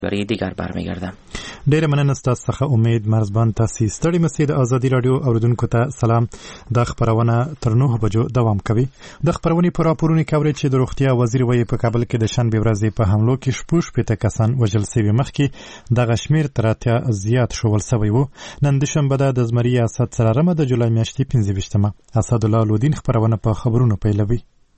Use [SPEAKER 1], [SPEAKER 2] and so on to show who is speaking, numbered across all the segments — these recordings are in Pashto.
[SPEAKER 1] برای دیگر برمیگردم.
[SPEAKER 2] ډیره مننه ستاسو څخه امید مرزبان. تاسو ستړي مسئ د ازادي رادیو اوریدونکو ته سلام. د خبرونه تر 9 بجو دوام کوي. د خبرونې پر راپورونه کوي چې د روغتیا وزیر وایي په کابل کې د شنبه ورځې په حملو کې 16 کسان وژل شوي، مخکې د غشمیر تر اتیا زیات شول شوی وو. نن د شنبه د زمری اسد سرارمه د جولای میاشتې 15مه. اسد الله لودین خبرونه په خبرونو پیلوي.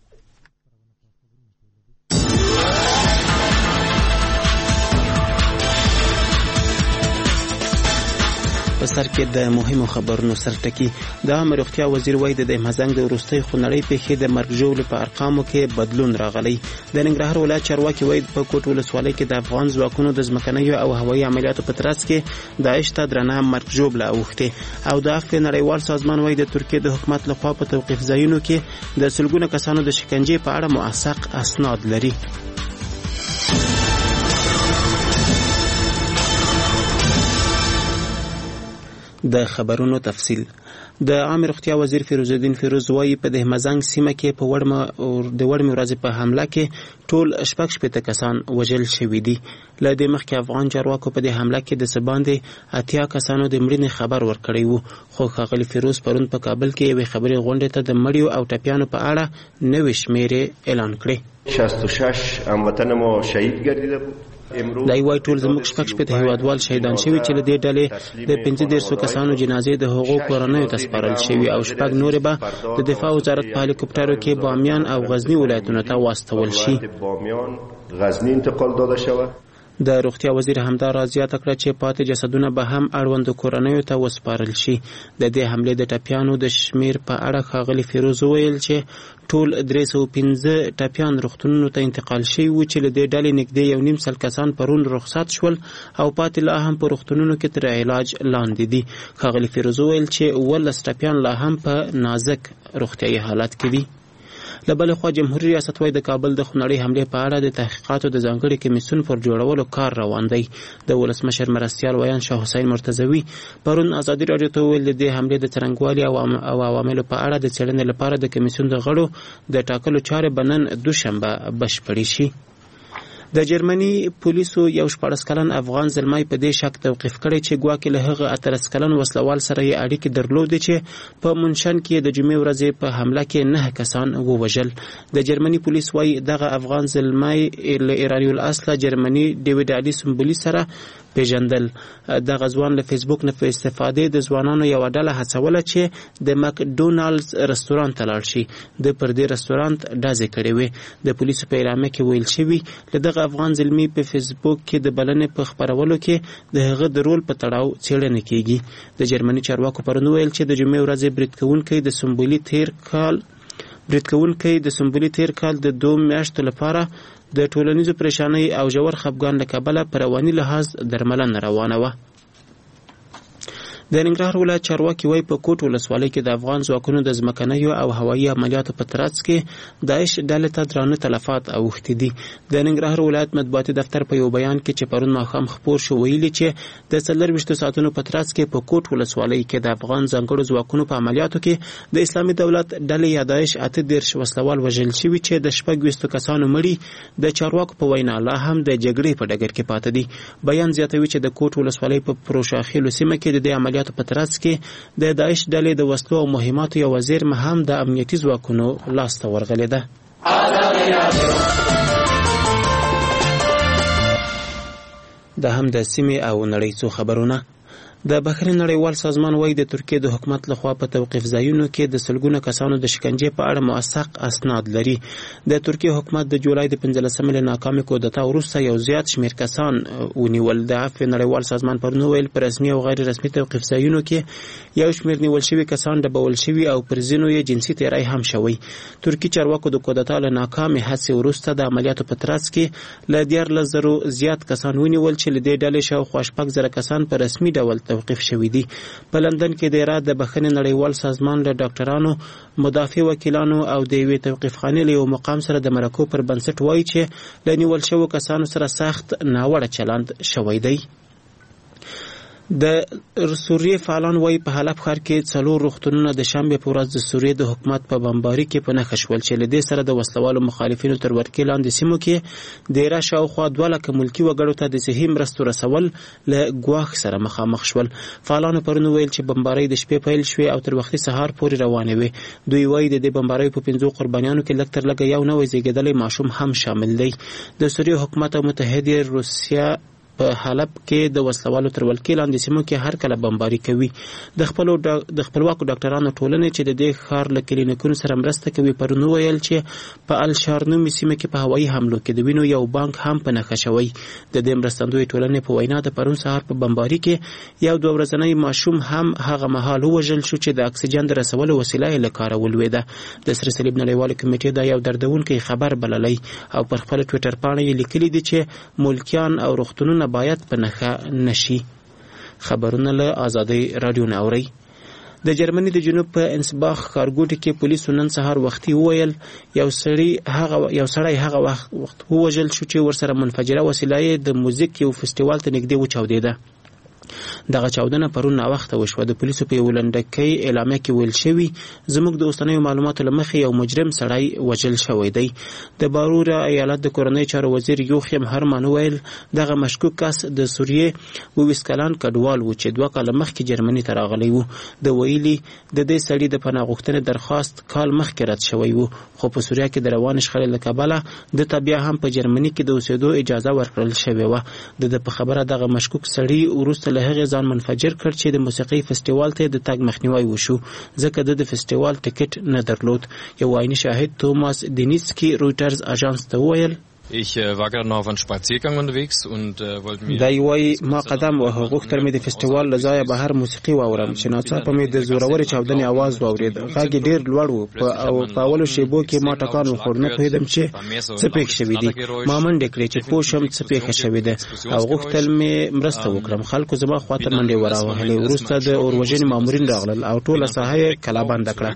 [SPEAKER 3] په سر کې د مهمو خبرونو سرټکی. د عامه روغتیا وزیر وایي د مزنګ د وروستۍ خونړۍ پیښې د مرګ ژوبلې په ارقامو کې بدلون راغلی. د ننګرهار ولایت چارواکي وایي په کوټ ولسوالۍ کې د افغان ځواکونو د ځمکنیو او هوایي عملیاتو په ترڅ کې داعش ته درنه مرګ ژوبله اوښتې. او د عفو نړیوال سازمان وایي د ترکیې د حکومت لخوا په توقیف ځایونو کې د سلګونه کسانو د شکنجې په اړه موثق اسناد لري. د خبرونو تفصیل. د عامه روغتیا وزیر فیروز الدین فیروز وایي په د مزنګ سیمه کې په وړمې ورځې په حمله کې ټول 16 کسان وژل شوي دي. له دې مخکې افغان چارواکو په دې حمله کې د سباندې 80 کسانو د مړینې خبر ورکړی وو، خو ښاغلي فیروز پرون په کابل کې یوې خبري غونډې ته د مړیو او ټپیانو په اړه نوې شمیرې اعلان کړې.
[SPEAKER 4] 66 هموطن ما شهید گردیده بود.
[SPEAKER 3] دا یوای ټول زموږ شپږ هیوادوال شهیدان شوي چې له دې ډلې د 15 کسانو جنازې د هغو کورنیو ته سپارل شوي او شپږ نورې به د دفاع وزارت په هلیکوپټرو کې بامیان او غزنی ولایتونو ته واستول شي.
[SPEAKER 4] غزنی انتقال داده شوه.
[SPEAKER 3] د روغتیا وزیر همدا راځي کړه چې پاتې جسدونه به هم اړوند کورنیو ته وسپارل شي. د دې حملې د ټپیانو د شمیر په اړه ښاغلي فیروز ویل چې ټول 315 ټپیان روغتونونو ته انتقال شوي وو چې له دې ډلې نږدې 1.5 کسان پرون رخصت شول او پاتې لا هم په روغتونونو کې تر علاج لاندې دي. ښاغلي فیروز ویل چې 18 ټپیان لا هم په نازک روغتیايي حالت کې دي. له بل خوا جمهوریت ریاست وایي د کابل د خونړۍ حملې په اړه د تحقیقاتو د ځانګړي کمیسیون پر جوړولو کار روان دی. د ولسمشر مرستیال ویان شاه حسین مرتضوي پرون ازادي راډیو ته ویل د حملې د څرنګوالي او عواملو په اړه د څېړنې لپاره د کمیسیون د غړو د ټاکلو چارې به نن دوشنبه بشپړې شي. د جرمني پولیسو یو 14 کلن افغان زلمی په دې شک توقیف کړی چې ګواکې له هغه 18 کلن وسلوال سره یې اړیکې درلودې چې په منشن کې د جمعې ورځې په حمله کې 9 کسان ووژل. د جرمني پولیس وایي دغه افغان زلمی له ایراني الاصله جرمني ډیوید علي سمبولی سره پیژندل. د غزوان له فیسبوک نه په استفاده د ځوانانو یو ډله هڅوله چې د مکډونالډز رستورانت ته لاړ شي. د پر دې رستورانت ډازې کړې وې. د پولیسو په اعلامیه کې ویل شوي له دغه افغان زلمی په فیسبوک کې د بلنې په خبرولو کې د هغه د رول په تړاو څېړنه کیږي. د جرمني چارواکو پرون ویل چې د جمعې ورځې برید کوونکی د سمبولی تیر کال د 2 میاشتو لپاره د ټولنیزو پریشانۍ او ژور خفګان له کبله په رواني لحاظ درملنه روانه وه. د ننګرهار ولایت چارواکي وایي په کوټ ولسوالۍ کې د افغان ځواکونو د ځمکنیو او هوایي عملیاتو په ترڅ کې داعش ډلې ته درانه تلفات اوښتي دي. د ننګرهار ولایت مطبوعاتي دفتر په یو بیان کې چې پرون ماښام خپور شو ویلي چې د 24 ساعتونو په ترڅ کې په کوټ ولسوالۍ کې د افغان ځانګړو ځواکونو په عملیاتو کې د اسلامي دولت ډلې یا داعش 18 وسلوال وژل شوي چې د 20 کسانو مړي د چارواکو په وینا لا هم د جګړې په ډګر کې پاتې دي. بیان زیاتوي چې د کوټ ولسوالۍ په پروشاخیلو سیمه کې د دې عملیاتو په ترڅ کې د داعش ډلې د وسلو او مهماتو یو زیرمه هم د امنیتي ځواکونو لاسته ورغلې ده. د هم د سیمې او نړۍ څو خبرونه. د بهرنی نړیوال سازمان وایي د ترکیې د حکومت لخوا په توقیف ځایونو کې د سلګونه کسانو د شکنجې په اړه موثق اسناد لري. د ترکیې حکومت د جولای د 15مې ناکامې کودتا وروسته یو زیات شمیر کسان ونیول. د عفو نړیوال سازمان پرون ویل په رسمي او غیر رسمي توقیف ځایونو کې یو شمیر نیول شوي کسان ډبول شوي او پر ځینو یې جنسي تیری هم شوی. ترکیې چارواکو د کودتا له ناکامې هڅې وروسته د عملیاتو په ترڅ کې له 14,000 زیات کسان ونیول چې له دې ډلې شاوخوا 6,000 کسان په رسمي ډول توقیف شوي دي. په لندن کې د اراده د بخښنې نړیوال سازمان له ډاکټرانو، مدافع وکیلانو او د یوې توقیفخانې له یو مقام سره د مرکو پر بنسټ وایي چې له نیول شوو کسانو سره سخت ناوړه چلند شوی دی. د سوریې فعالان وایي په حلب ښار کې 4 روغتونونه د شنبې په ورځ د سوریې د حکومت په بمباري کې په نښه شول چې له دې سره د وسلوالو مخالفینو تر ورکې لاندې سیمو کې د ایرا شاوخوا 2 لکه ملکي وګړو ته د صحي مرستو رسول له ګواښ سره مخامخ شول. فعالانو پرون ویل چې بمباري د شپې پیل شوې او تر وختي سهار پورې روانې وي. دوی وایي د دې بمباري په 5 قربانیانو کې لږ تر لږه یو نوی زیږیدلی ماشوم هم شامل دی. د سوریې حکومت او متحده روسیه په حلب کې د وسلوالو تر ولکې لاندې سیمو کې هر کله بمباري کوي. د خپلواکو ډاکټرانو ټولنې چې د دې ښار له کلینیکونو سره مرسته کوي پرون ویل چې په الشارنومي سیمه کې په هوایي حملو کې د وینو یو بانک هم په نښه شوی. د دې مرستندوی ټولنې په وینا د پرون سهار په بمباري کې یو 2 ورځنی ماشوم هم هغه مهال وژل شو چې د اکسیجن د رسولو وسیله یې له کاره ولوېده. د سره صلیب نړیوال کمیټې دا یو دردونکی خبر بللی او پر خپل ټویټر پاڼه یې لیکلي دي چې ملکیان او روغتونونه باید په نښه نشي. خبرونه له آزادۍ رادیو نه اوري. د جرمني د جنوب په انسباخ ښارګوټي کې پولیسو نن سهار وختي وویل یو سړی هغه وخت ووژل شو چې ورسره منفجره وسیله د موزیک یو فستیوال ته نږدې وچاودېده. دغه چاودنه پرون ناوخته وشوه. د پولیسو په یو لنډکۍ اعلامیه کې ویل شوي زموږ د اوسنیو معلوماتو له مخې یو مجرم سړی وژل شوی دی. د بارورا ایالت د کورنۍ چارو وزیر یوخیم هرمان ویل دغه مشکوک کس د سوریې 22 کلن کډوال و چې 2 کاله مخکې جرمني ته راغلی و. د ویلي د دې سړي د پناه غوښتنې درخواست کال مخکې رد شوی و خو په سوریه کې د روان شخړې له کبله د بیا هم په جرمني کې د اوسېدو اجازه ورکړل شوې وه. د په خبره دغه مشکوک سړي وروسته له هغې ځان منفجر کړ چې د موسیقي فستیوال ته د تګ مخنیوي وشو ځکه د فستیوال ټیکټ نه درلود. یو عیني شاهد توماس دینیسکی رویټرز اژانس ته وویل
[SPEAKER 1] Ich war gerade noch auf einem Spaziergang unterwegs und wollte mir
[SPEAKER 3] دای وای ما قدم وهه غوښتل مې د فستیوال لځای بهر موسیقي واورم چې ناڅاپه مې د زوروري چاودنې आवाज واورید. غږ ډیر لوړ و او په اولو شیبو کې ما ټکان وخوړ. نه پوهېدم چې څه پېښ شوي دي. ما منډې کړې چې پوه شم څه پېښه شوې ده او غوښتل مې مرسته وکړم. خلکو زما خواته منډې وراوهلې. وروسته د اوروژنې مامورین راغلل او ټوله ساحه یې کلابند کړه.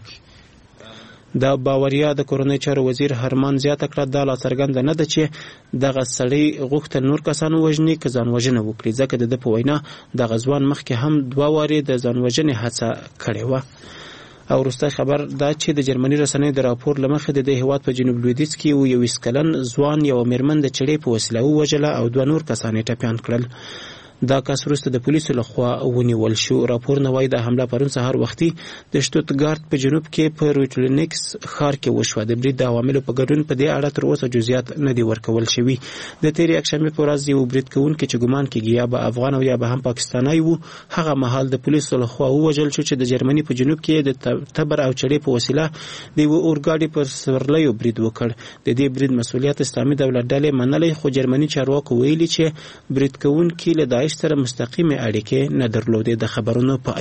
[SPEAKER 3] د باوریا د کورنۍ چارو وزیر هرمان زیاته کړه دا لا څرګنده نه ده چې دغه سړی غوښتل نور کسان وژني که ځان وژنه وکړي ځکه د په وینا دغه ځوان مخکې هم 2 وارې د ځان وژنې هڅه کړې وه. او وروستی خبر دا چې د جرمني رسنیو د راپور له مخې د دې هیواد په جنوب لویدیځ کې 21 کلن ځوان یو میرمن د چړې په وسیله ووژله او 2 نور کسان یې ټپیان کړل. دا کس وروسته د پولیسو لخوا ونیول شو. راپورونه وایي د حمله پرون سهار وختي د شتوتګارت په جنوب کې په رویټلینکس ښار کې وشوه. د برید د عواملو په ګډون په دې اړه تر اوسه جزئیات نه دي ورکول شوي. د تېرې یکشنبې په ورځ یو برید کوونکی چې ګمان کېږي یا به افغان او یا به هم پاکستانی و هغه مهال د پولیسو لخوا ووژل شو چې د جرمني په جنوب کې د تبر او چړې په وسیله د یوه اورګاډي پر سورلیو برید وکړ. د دې برید مسؤلیت اسلامي دولت ډلې منلی خو جرمني چارواکو ویلي چې برید کوونکي له داعش سره مستقیمه اړیکې نه درلودې. د خبرونو پای.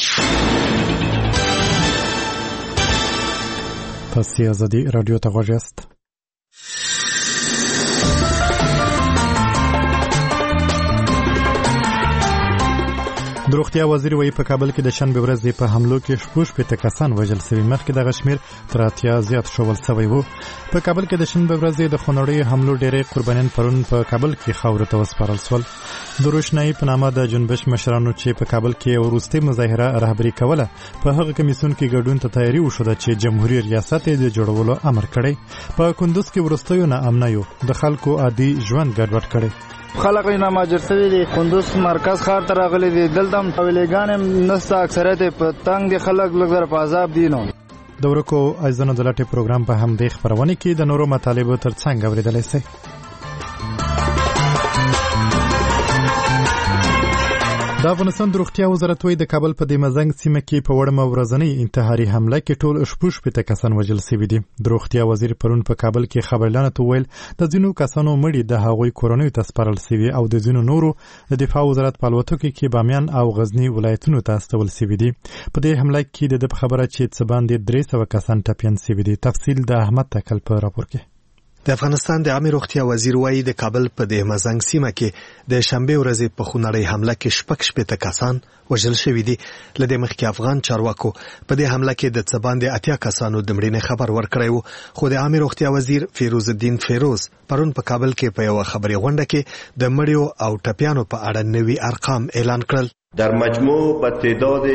[SPEAKER 2] تاسو آزادي رادیو ته غوږ یاست. د روغتیا وزیر وایي په کابل کې د شنبې ورځې په حملو کې 16 کسان وژل شوي. مخکې دغه شمېر تر 80 زیات شول شوی و. په کابل کې د شنبې ورځې د خونړیو حملو ډېری قربانیان پرون په کابل کې خاورو ته وسپارل شول. د روشنايي په نامه د جنبش مشرانو چې په کابل کې وروستۍ مظاهره رهبري کوله په هغه کمیسیون کې ګډون ته تیاری وشوه چې جمهوریت ریاست یې د جوړولو امر کړی. په کندوز کې وروستیو نه امنیو د خلکو عادي ژوند ګډوډ کړی.
[SPEAKER 5] خلق نه ماجر سوي دي. کندوز مرکز ښار ته راغلي دي. دلته حویلګان نسته اکثریت په تنگ دي. خلک لږ په عذاب دي. نو
[SPEAKER 2] د ورکو ایزانو د لاټي پروګرام په هم د خبرونه کې د نورو مطالبو ترڅنګ اوریدلای شئ. د افغانستان د روغتیا وزارت وایي د کابل په دمزنګ سیمه کې په وړمه ورځنۍ انتحاري حمله کې ټول 16 کسان وژل شوي دي. د روغتیا وزیر پرون په کابل کې خبرلاندې ته ویل د ځینو کسانو مړي د هغوی کورنیو ته سپارل شوي او د ځینو نورو د دفاع وزارت په الوتکو کې بامیان او غزنی ولایتونو ته استول شوي دي. په دې حمله کې د خبره چې څه باندې 300 کسان ټپیان شوي دي. تفصیل د احمد تکل په راپور کې.
[SPEAKER 6] د افغانستان د عامه روغتیا وزیر وایي د کابل په دمزنګ سیمه کې د شنبه ورځې په خونړۍ حمله کې 16 کسان وژل شوي دي. لدې مخکې افغان چارواکو په دې حمله کې د څه باندې 80 کسانو د مړینې خبر ورکړی و. خو د عامه روغتیا وزیر فیروز الدین فیروز پرون په کابل کې په یو خبري غونډه کې د مړیو او ټپیانو په اړه نوي ارقام اعلان کړل.
[SPEAKER 4] در مجموع به تعداد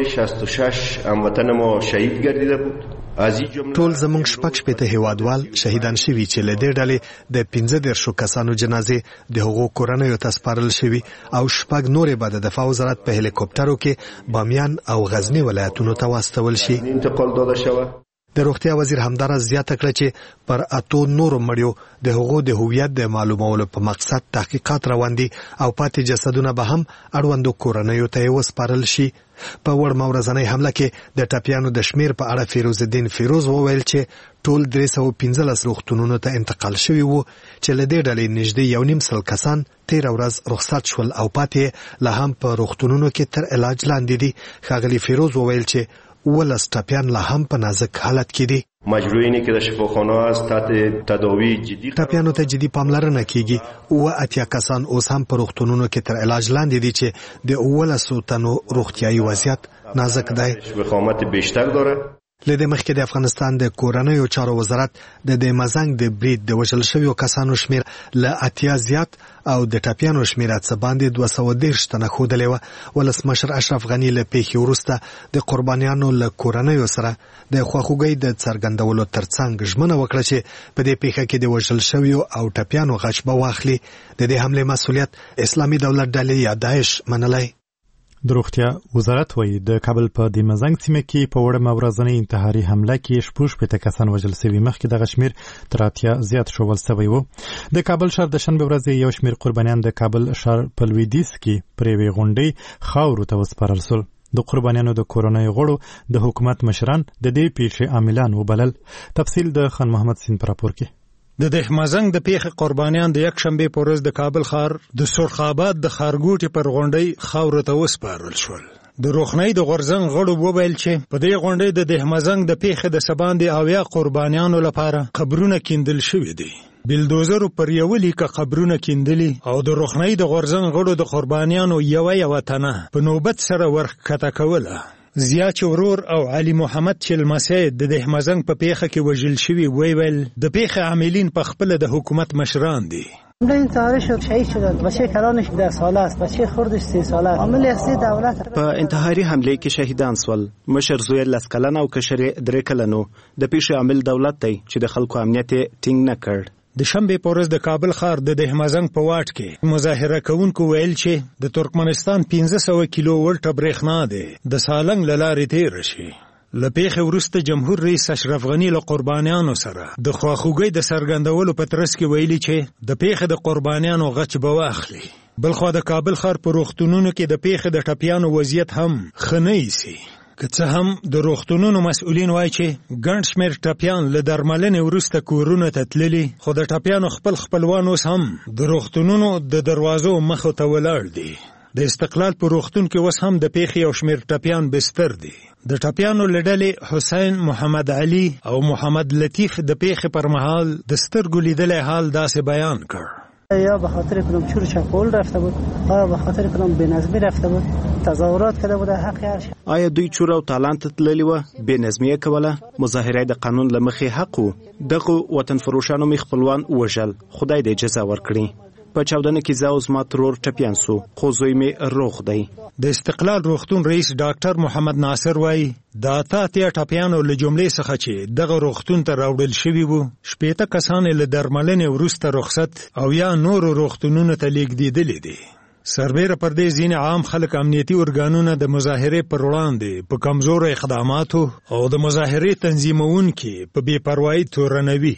[SPEAKER 4] 66 هموطن ما شهید گردیده بود.
[SPEAKER 6] ټول زمونږ شپږ هیوادوال شهیدان شوي چې له دې ډلې د 15 کسانو جنازې د هغو کورنیو ته سپارل شوي او شپږ نورې به د دفاع وزارت په هلیکوپټرو کې بامیان او غزنی ولایتونو ته واستول شي.
[SPEAKER 4] انتقال داده شوه.
[SPEAKER 6] د روغتیا وزیر همدارس زیاته کړه چې پر 8 نورو مړیو د هغو د هویت د معلومولو په مقصد تحقیقات روان دي او پاتې جسدونه به هم اړوندو کورنیو ته وسپارل شي. په وړمه ورځنۍ حمله کې د ټپیانو د شمیر په اړه فیروز الدین فیروز وویل چې ټول 315 روغتونونو ته انتقال شوي وو چې له دې ډلې نږدې 1.5 کسان 13 ورځ رخصت شول او پاتې لا هم په روغتونونو کې تر علاج لاندې دي. ښاغلي فیروز وویل چې ولس ټپیان لا هم په نازک حالت کې دي.
[SPEAKER 4] مجروحینی که در شفاخانه است تحت تداوی جدی
[SPEAKER 6] ټپیانو ته جدي پاملرنه کیږي او 80 کسان اوس هم په روغتونونو کې تر علاج لاندې دي چې د 1100 تنو روغتیايي وضعیت نازک دی.
[SPEAKER 4] وخامت بیشتر داره.
[SPEAKER 6] لدې مخکې د افغانستان د کورنیو چارو وزارت د مزنګ د برید د وژل شویو کسانو شمیر له 80 زیات او د ټپیانو شمیر څخه باندې 210 تنه ښودلې و. ولسمشر اشرف غنی له پیښې وروسته د قربانیانو له کورنیو سره د خواخوږۍ د څرګندولو ترڅنګ ژمنه وکړه چې په دې پیښه کې د وژل شویو او ټپیانو غچ به واخلي. د دې حمله مسؤلیت اسلامي دولت ډلې یا داعش منلای.
[SPEAKER 2] د روغتیا وزارت وایي د کابل په د مزنګ سیمه کې په وړمه ورځنۍ انتحاري حمله کې 16 کسان وژل شوي. مخکې دغه شمیر تر 80 زیات شول شوی و. د کابل ښار د شنبه ورځې یو شمیر قربانیان د کابل ښار په لویدیځ کې پرې وی غونډې خاورو ته وسپارل شول. د قربانیانو د کورنۍ غړو د حکومت مشران د دې پیښې عاملان وبلل. تفصیل د خان محمد سین پر راپور کې.
[SPEAKER 7] د دهمزنګ د پیښې قربانیان د یک شنبه په ورځ د کابل ښار د سرخاباد د خارګوټي پر غونډۍ خاورو ته وسپارل شول. د روخنۍ د غورزنګ غړو وویل چې په دې غونډۍ د دهمزنګ د پیښې د سباندې اویا قربانیانو لپاره قبرونه کیندل شوي دي. بلدوزرو پر یو لیکه قبرونه کیندلي او د روخنۍ د غورزنګ غړو د قربانیانو یو تنه په نوبت سره ورکته کوله. زیاچ ورور او علي محمد چلمسی د دهمزنګ په پیښه کې وژل شوي ویل د پیښې عاملین په خپل د حکومت مشران دي.
[SPEAKER 8] این تاریخ شهید شدن. بچه کلانش 10 ساله است، بچه خردش 3 ساله است. عامل اصلي دولت
[SPEAKER 3] په انتحاري حمله کې شهیدان سول. مشر زوی لس کلن او کشر 3 کلنو. د پیښې عامل دولت دی چې د خلکو امنیت ټینګ نه کړ.
[SPEAKER 7] د شنبه په ورځ د کابل ښار د دهمزنګ په واټ کې مظاهره کوونکو ویل چې د ترکمنستان 1500 کیلو ولټ برېښنا ده د سالنګ لارې تیر شي. له پیښې وروسته جمهور رئیس اشرف غنی له قربانیانو سره د خواخوږۍ د څرګندولو په ترڅ کې ویلي چې د پیښې د قربانیانو غچ به واخلي. بلخو د کابل ښار په روغتونونو کې د پیښې د ټپیانو وضعیت هم ښه نه ایسي. که څه هم د روغتونونو مسؤلین وایي چې ګڼ شمېر ټپیان له درملنې وروسته کورونو ته تللي، خو د ټپیانو خپلوان اوس هم د روغتونونو د دروازو مخو ته ولاړ دي. د استقلال په روغتون کې اوس هم د پیښې یو شمېر ټپیان بستر دي. د ټپیانو له ډلې حسین محمد علي او محمد لطیف د پیښې پر مهال د سترګو لیدلی حال داسې بیان کړ.
[SPEAKER 8] یا به خاطر کنم چور چپول رفته بود، یا به خاطر کنم بینظمی رفته بود، تظاهرات کرده بود حق هر شي.
[SPEAKER 3] آیا دوی چور او تالان ته تللی و؟ بینظمی کوله؟ مظاهره د قانون له مخې حق و. دغه وطن فروشانو می خپلوان وژل. خدای دې جزا ورکړي. په چاودنه کې زه او زما ترور ټپیان سو، خو زوی می روغ دی.
[SPEAKER 7] د استقلال روغتون رئیس ډاکټر محمد ناصر وایي د 88 ټپیانو له جملې څخه چې دغه روغتون ته راوړل شوي وو، 80 کسان له درملنې وروسته رخصت او یا نورو روغتونونو ته لیږدېدلي دي. سربیره پر دې ځینې عام خلک امنیتي ارګانونه د مظاهرې پر وړاندې په کمزورو اقداماتو او د مظاهرې تنظیمونکي په بې پروایي تورنوي.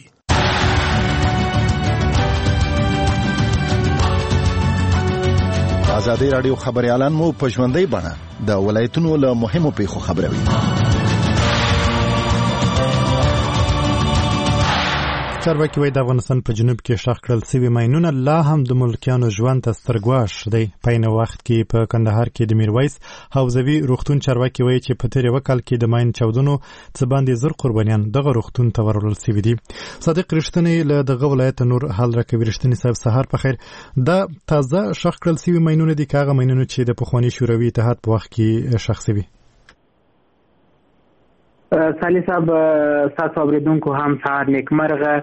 [SPEAKER 9] ازادي راډیو خبريالان مو په ژوندۍ بڼه د ولایتونو له مهمو پیښو خبروي.
[SPEAKER 2] چارواکي وایي د افغانستان په جنوب کې ښخ کړل شوي ماینونه لا هم د ملکیانو ژوند ته سترګواښ دی. په عین وخت کې په کندهار کې د میرویس حوزوي روغتون چارواکي وایي چې په تېر یو کال کې د ماین چاودنو څه باندې 1000 قربانیان دغه روغتون ته وروړل شوي دي. صادق رښتینی له دغه ولایت نور حال راکوي. رښتینی صاحب سهار په خیر. دا تازه ښخ کړل شوي ماینونه دي که هغه ماینونه چې د پخواني شوروي اتحاد په وخت کې ښخ شوي؟
[SPEAKER 10] سالی صاحب ستاسو اوریدونکو هم سهار نیکمرغه.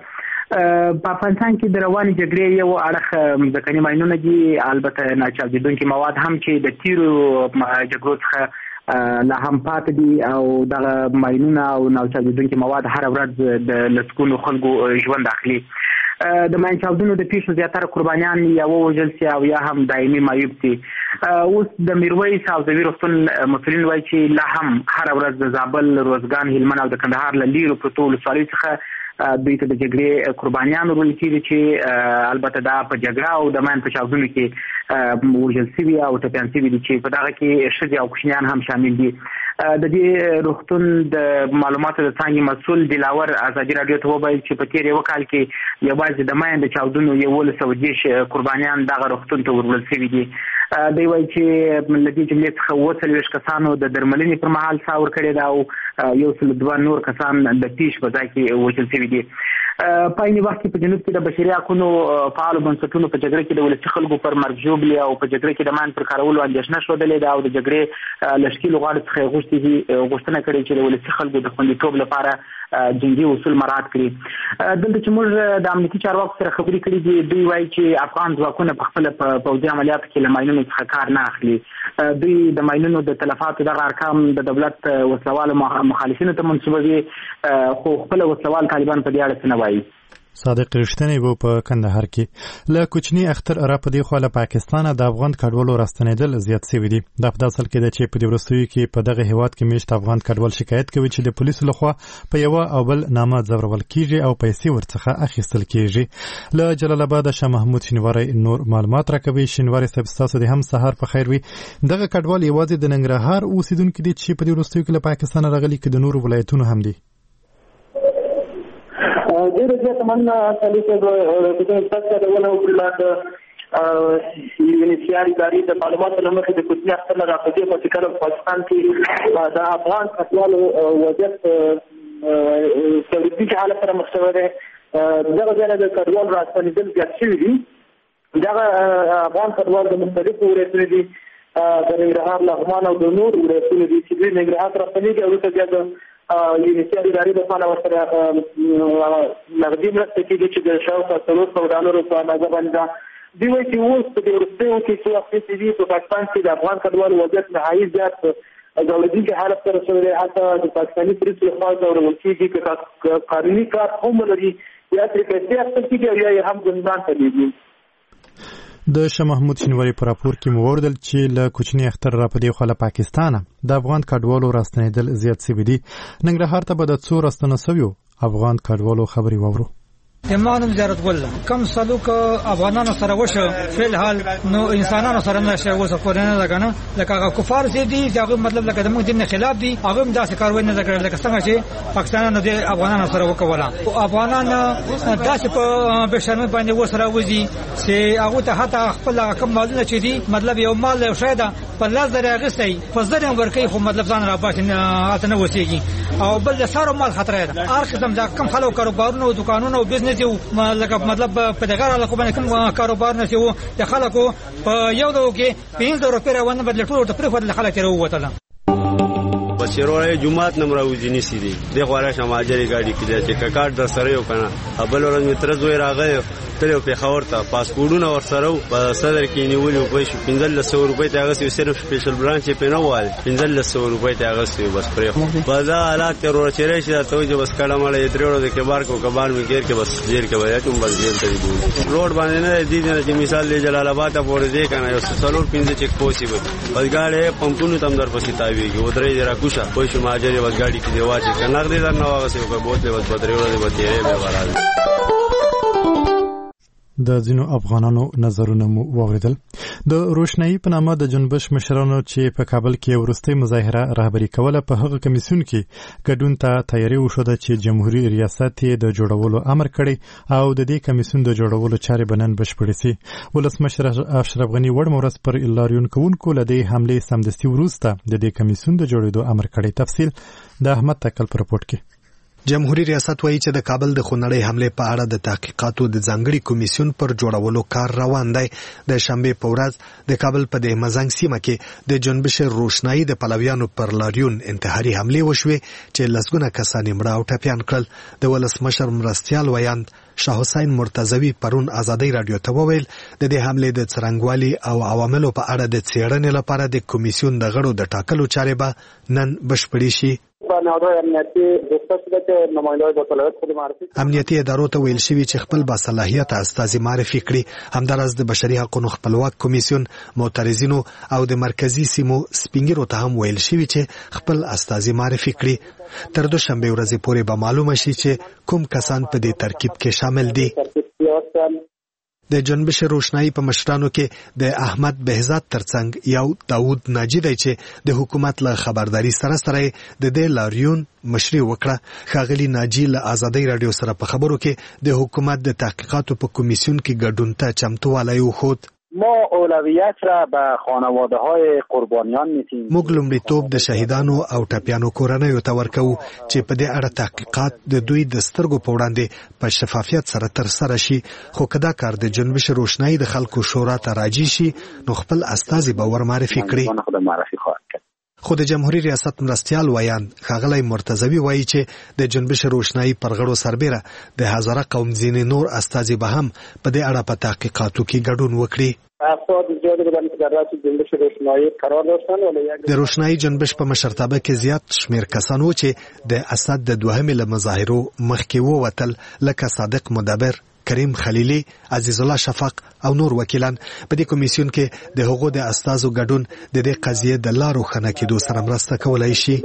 [SPEAKER 10] په افغانستان کې د روانې جګړې یو اړخ ځمکني ماینونه دي، البته ناچاودېدونکي مواد هم چې د تیرو جګړو څخه لا هم پاتې دي او دغه ماینونه او ناچاودېدونکي مواد هره ورځ د لسګونو خلکو ژوند اخلي. د ماین چاودنو د پیښو زیاتره قربانیان یا ووژل سي او یا هم دایمي معیوب سي. اوس د میرویس او د روغتون مسؤلین وایي چې لا هم هره ورځ د زابل، روزګان، هلمند او د کندهار له لیرو پرتو ولسوالیو څخه دوی ته د جګړې قربانیان ورول کېږي چې البته دا په جګړه او د ماین په چاودنو کې وژل سوي او ټپیان سوي دي چې په دغه کې ښځې او کوچنیان هم شامل دي. د دې روغتون د معلوماتو د څانګې مسؤل دلاور ازادي راډیو ته وویل چې په تېر یوه کال کې یوازې د ماین د چاودنو 1110 قربانیان دغه روغتون ته ورول سوي دي. دوی وایي چې له دې جملې څخه 40 کسانو د درملنې پر مهال ساه ورکړې ده او 102 نور کسان د پیش په ځای کې وژل سوي دي. په عین وخت کې په جنوب کې د بشري حقونو فعالو بنسټونو په جګړه کې د ولسي خلکو پر مرګ ژوبلې او په جګړه کې د ماین پر کارولو اندېښنه ښودلې ده او د جګړې له ښکېلو غاړو څخه غوښتنه کړې چې د ولسي خلکو د خوندیتوب لپاره جنګي اصول مراعات کړي. دلته چې موږ د امنیتي چارواکو سره خبرې کړې دي، دوی وایي چې افغان ځواکونه په خپله په پوځي عملیاتو کې له ماینونو څخه کار نه اخلي. دوی د ماینونو د تلفاتو دغه ارقام د دولت وسلوالو مخالفینو ته منسوبوي، خو خپله وسلوال طالبان په دې اړه څه نه وایي.
[SPEAKER 2] صادق رښتینی وو په کندهار کې له کوچني اختر را په دې خوا له پاکستانه د افغان کډوالو راستنېدل زیات شوي دي. دا په داسې حال کې ده چې په دې وروستیو کې په دغه هیواد کې میشت افغان کډوال شکایت کوي چې د پولیسو لخوا په یوه او بل نامه ځورول کیږي او پیسې ورڅخه اخیستل کیږي. له جلال آباد شاه محمود شینواری نور معلومات راکوي. شینواری صاحب ستاسو د هم سهار په خیر وي. دغه کډوال یوازې د ننګرهار اوسیدونکي دي چې په دې وروستیو کې له پاکستانه راغلي که د نورو ولایتونو هم دي؟
[SPEAKER 11] ډېر زیات مننه علي صاحب د تاسو د ونه وکړه یونیسیار ادارې د معلوماتو له مخې د کوچني اختر نه راپدې په چې کله په پاکستان کې د افغان کډوالو وضعیت توريدي حالت سره مخ شوی دی. دغه ځای د کډوالو راستنېدل زیات شوي دي. دغه افغان کډوال د مختلفو ولایتونو دي، د ننګرهار، لغمان او د نور ولایتونو دي چې دوی ننګرهار ته راستنېږي او وروسته بیا د یونیسیار ادارې د پانه ورسره نغدي مرسته کېږي چې د شاوخوا $400 په اندازه باندې ده. دوی وایي چې اوس په دې وروستیو کې څو اخیستې دي په پاکستان کې د افغان کډوالو وضعیت نهایي زیات ځورېدونکی حالت سره شوی دی. حتی د پاکستاني پولیسو لخوا ځورول کېږي که قانوني کار هم ولري یا ترې پیسې اخیستل کېږي او یا یې هم زندان ته لیږي.
[SPEAKER 2] د شاه محمود شینواری په راپور کې مو وردل چې له کوچني اختر را په دې خوا له پاکستانه د افغان کډوالو راستنېدل زیات شوي دي. ننګرهار ته به د څو راستنه شویو افغان کډوالو خبرې واورو.
[SPEAKER 12] امام زیارت ګل کم سلوک افغانانو سره وشو فی الحال نو انسانانو سره نشه وسه کورنه ده کنه لکه کفار سي دي هغه مطلب لکه د موږ دین خلاف دي هغه داسې کاروي نه ذکر لکه څنګه چې پاکستانانو د افغانانو سره وکولا افغانان داسې په بشرمه باندې وسره وځي چې هغه ته حتی خپل کم مالونه چې دي مطلب یو مال یو شاید په لازر غسي په زر ورکی خو مطلب ځان را باش نه اتنه وسیږي او بل د سارو مال خطر ده. هر قسم دا کم خلکو کاروبارونو دکانونو او بزنس یو مطلب په دغه علاقه باندې کوم کاروبار نشي وو د خلکو په یو دغه کې $500 راوونه بدل ټول ته پرې خلک راووتل.
[SPEAKER 13] بچرو جمعات نمبر وځنی سي دي د غواره سماجري گاډي کې چې کاکار د سره یو کنه ابل ورځ متر زوی راغی تل په خبر ته پاسپورتونه ور سره په صدر کې نیولې په $1500 ته هغه صرف سپیشل برانچ په نو وال $1500 ته هغه سی بس پرې بازار حالات ته ور چیرې چې ته چې بس کړه مړې ترېړو د کبار کو کبار می ګیر کې بس جیر کې وای ته بس جیر ته دی روډ باندې نه دي چې مثال له جلال آباد ته پورې دی کنه یو څلور 15 چک پوسیبل بلګاړې پمپونو تم در پسې تاویږي ودرې جرا کوشا کوئی شماجری بس گاڑی کی دیوا چې کناغ دې در نه واغسه کوئی بوتله بس بدرېوړه دې بتیرې به ورال.
[SPEAKER 2] د ځینو افغانانو نظرونه مو واوریدل. د روشنايي په نامه د جنبش مشرانو چې په کابل کې ورستۍ مظاهره رهبري کوله په هغه کمیسیون کې ګډون ته تیاری وشوده چې جمهوریت ریاست یې د جوړولو امر کړی او د دې کمیسیون د جوړولو چارې بنن بشپړې سي. ولسمشر اشرف غني وړ مورس پر الاریون کوونکو لدی حمله سمدستي وروسته د دې کمیسیون د جوړېدو امر کړی. تفصیل د احمد تکل پر رپورت کې.
[SPEAKER 6] جمهوریت ریاست وایي چې د کابل د خونړۍ حمله په اړه د تحقیقاتو د ځانګړي کمیسیون پر جوړولو کار روان دی. د شنبه په ورځ د کابل په دهمزنګ سیمه کې د جنبش روشنايي د پلویانو پر لاریون انتحاري حمله وشوه چې لسګونه کسان مړه او ټپیان کړل. د ولسمشر مرستیال ویاند شاه حسین مرتضوی پرون ازادي رادیو ته وویل د دې حمله د څرنګوالي او عواملو په اړه د څېړنې لپاره د کمیسیون د غړو د ټاکلو چارې به نن بشپړې شي. امنیتي ادارو ته ویل شوي چې خپل باصلاحیت استازي معرفي کړي. همداراز د بشري حقوقو خپلواک کمیسیون معترضینو او د مرکزی سیمو سپینګیرو ته هم ویل شوي چې خپل استازي معرفي کړي. تر دوشنبه ورځې پورې به معلومه شي چې کوم کسان په دې ترکیب کې شامل دي. د جنبش روشنايي په مشرانو کې د احمد بهزاد ترڅنګ یو داود ناجی دی چې د حکومت له خبرداري سره د دې لاریون مشري وکړه. ښاغلي ناجی له ازادي رادیو سره په خبرو کې د حکومت د تحقیقاتو په کمیسیون کې ګډون ته چمتووالی وښود.
[SPEAKER 14] ما اولویت را به خانواده های قربانیان میتیم.
[SPEAKER 6] موږ لومړیتوب د شهیدانو او ټپیانو کورنیو ته ورکوو چې په دې اړه تحقیقات د دوی د سترګو په وړاندې په شفافیت سره ترسره شي. خو که دا کار د جنبش روشنايي د خلکو شورا ته راجع شي نو خپل استازي به ور معرفي کړي. خو د جمهوریت ریاست مرستیال ویان ښاغلی مرتضوی وایي چې د جنبش روشنايي پر غړو سربیره د هزاره قوم ځینې نور استازي به هم په دې اړه په تحقیقاتو کې ګډون وکړي. د روشنايي جنبش په مشرتابه کې زیات شمیر کسان وو چې د اسد د دوهمې له مظاهرو مخکې ووتل، لکه صادق مدبر، کریم خلیلی، عزیز الله شفق او نور وکیلان. په دې کمیسیون کې د هغو د استازو ګډون د دې قضیې د لا روښانه کېدو سره مرسته کولای شي.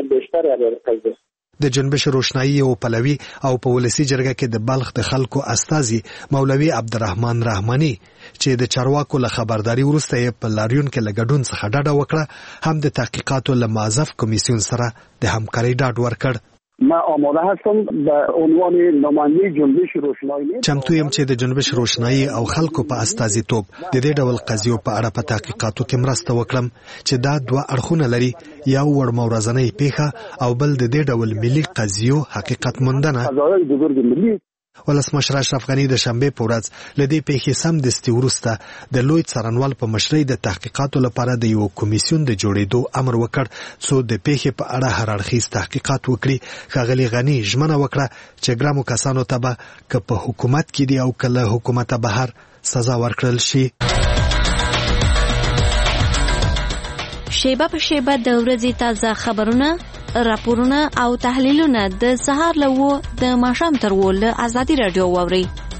[SPEAKER 6] د جنبش روشنايي او پلوي او په ولسی جرګه کې د بلخ د خلکو استازي مولوي عبدالرحمن رحماني چې د چارواکو له خبرداري وروسته یې په لاریون کې له ګډون څخه ډډه وکړه، هم د تحقیقاتو له معزف کمیسیون سره د همکارۍ ډاډ ورکړ.
[SPEAKER 14] ما آماده هستم به عنوان نماینده جنبش روشنايي
[SPEAKER 6] چمتو یم چې د جنبش روشنايي او خلکو په استازیتوب د دې ډول قضیو په اړه په تحقیقاتو کې مرسته وکړم چې دا دوه اړخونه لري، یو وړ مورزنۍ پیښه او بل د دې ډول ملي قضیو حقیقت موندنه. ولسمشر اشرف غني د شنبه په ورځ له دې پیښې سمدستي وروسته د لوی څارنوال په مشرۍ د تحقیقاتو لپاره د یو کمیسیون د جوړېدو امر وکړ څو د پیښې په اړه هر اړخیز تحقیقات وکړي. ښاغلي غني ژمنه وکړه چې ګرامو کسانو ته به که په حکومت کې دي او که له حکومته بهر سزا ورکړل شي.
[SPEAKER 15] شیبه په شیبه د ورځې تازه خبرونه، راپورونه او تحلیلونه د سهار له د ماښام تر له ازادي رادیو واوري.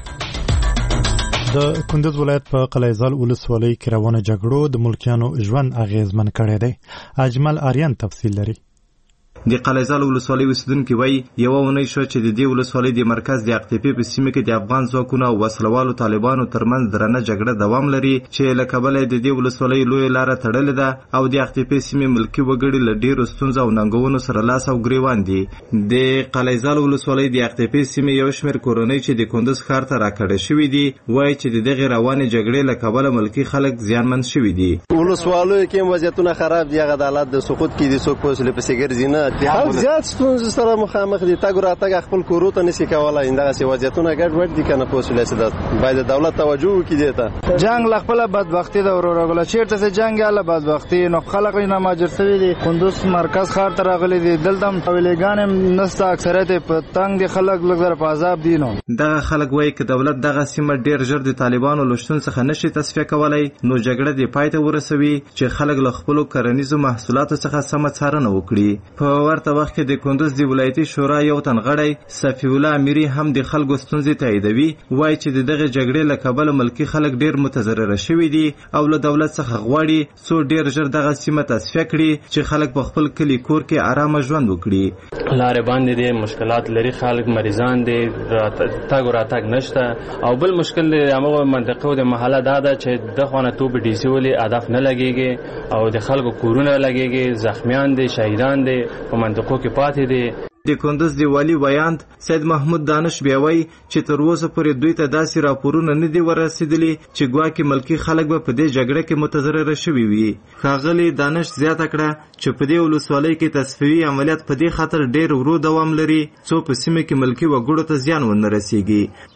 [SPEAKER 2] د کندز ولایت په قلعهزال ولسوالۍ کې روانه جګړو د ملکیانو ژوند اغیزمن کړی دی. اجمل آریان تفصیل لري.
[SPEAKER 16] د قلعهزال ولسوالۍ اوسیدونکي وایي یوه اونۍ شوه چې د دې ولسوالۍ د مرکز د اقتفې په سیمه کې د افغان ځواکونو او وسلوالو طالبانو ترمنځ درنه جګړه دوام لري چې له کبله د دې ولسوالۍ لویه لاره تړلې ده او د اقتفې سیمې ملکي وګړي له ډېرو ستونزو او ننګونو سره لاس او ګریوان دي. د قلعهزال ولسوالۍ د اقتفې سیمې یو شمېر کورنۍ چې د کندز ښار ته راکډه شوي دي وایي چې د دغې روانې جګړې له کبله ملکي خلک زیانمن شوي دي.
[SPEAKER 17] ولسوالیو کې وضعیتونه خراب دي، هغه د حالات د سقوط کې دي، څوک په پسې ګرځي نه، زیات ستونزې سره مخامخ دي. تګ راتګ خپل کورو ته نشي کولای. دغسې وضعیتونه ګډوډ دي که نه پوه شولې چې باید دولت توجه وکړي دې ته.
[SPEAKER 5] جنګ له خپله بدبختي ده وروره، چېرته چې جنګ یا له بدبختي نو خلک یې مهاجر شوي دي. کندوز مرکز ښار ته راغلي دي، دلته هم حویلېګان هم نشته، اکثریت یې په تنګ دي، خلک لږ زره په عذاب دي. نو
[SPEAKER 16] دغه خلک وایي که دولت دغه سیمه ډېر ژر د طالبانو له شتون څخه نشي تصفیه کولی نو جګړه دې پای ته ورسوي چې خلک له خپلو کرنیزو محصولاتو څخه سمه څارنه وکړي. په ورته وخت کې د کندوز د ولایتي شورا یو تن غړی صفی الله امیری هم د خلکو ستونزې تاییدوي. وایي چې د دغې جګړې له کبله ملکي خلک ډېر متضرره شوي دي او له دولت څخه غواړي څو ډېر ژر دغه سیمه تصفیه کړي چې خلک په خپل کلي کور کې آرامه ژوند وکړي.
[SPEAKER 18] لارې باندې دي مشکلات لري، خلک مریضان دي، تګ راتګ نشته. او بل مشکل د همغو منطقو د محله دا ده چې د خوانه توپ ډي سي ولې هدف نه لګېږي او د خلکو کورونه لګېږي، زخمیان دي، شهیدان دي په منطقو کې پاتې دي.
[SPEAKER 16] د کندز د والی ویاند سید محمود دانش بیا وایي چې تر اوسه پورې دوی ته داسې راپورونه نه دي ورسېدلي چې ګواکې ملکي خلک به په دې جګړه کې متضرره شوي وي. ښاغلي دانش زیاته کړه چې په دې ولسوالۍ کې تصفیوي عملیات په دې خاطر ډېر ورو دوام لري څو په سیمه کې ملکي وګړو ته زیان ونه رسېږي.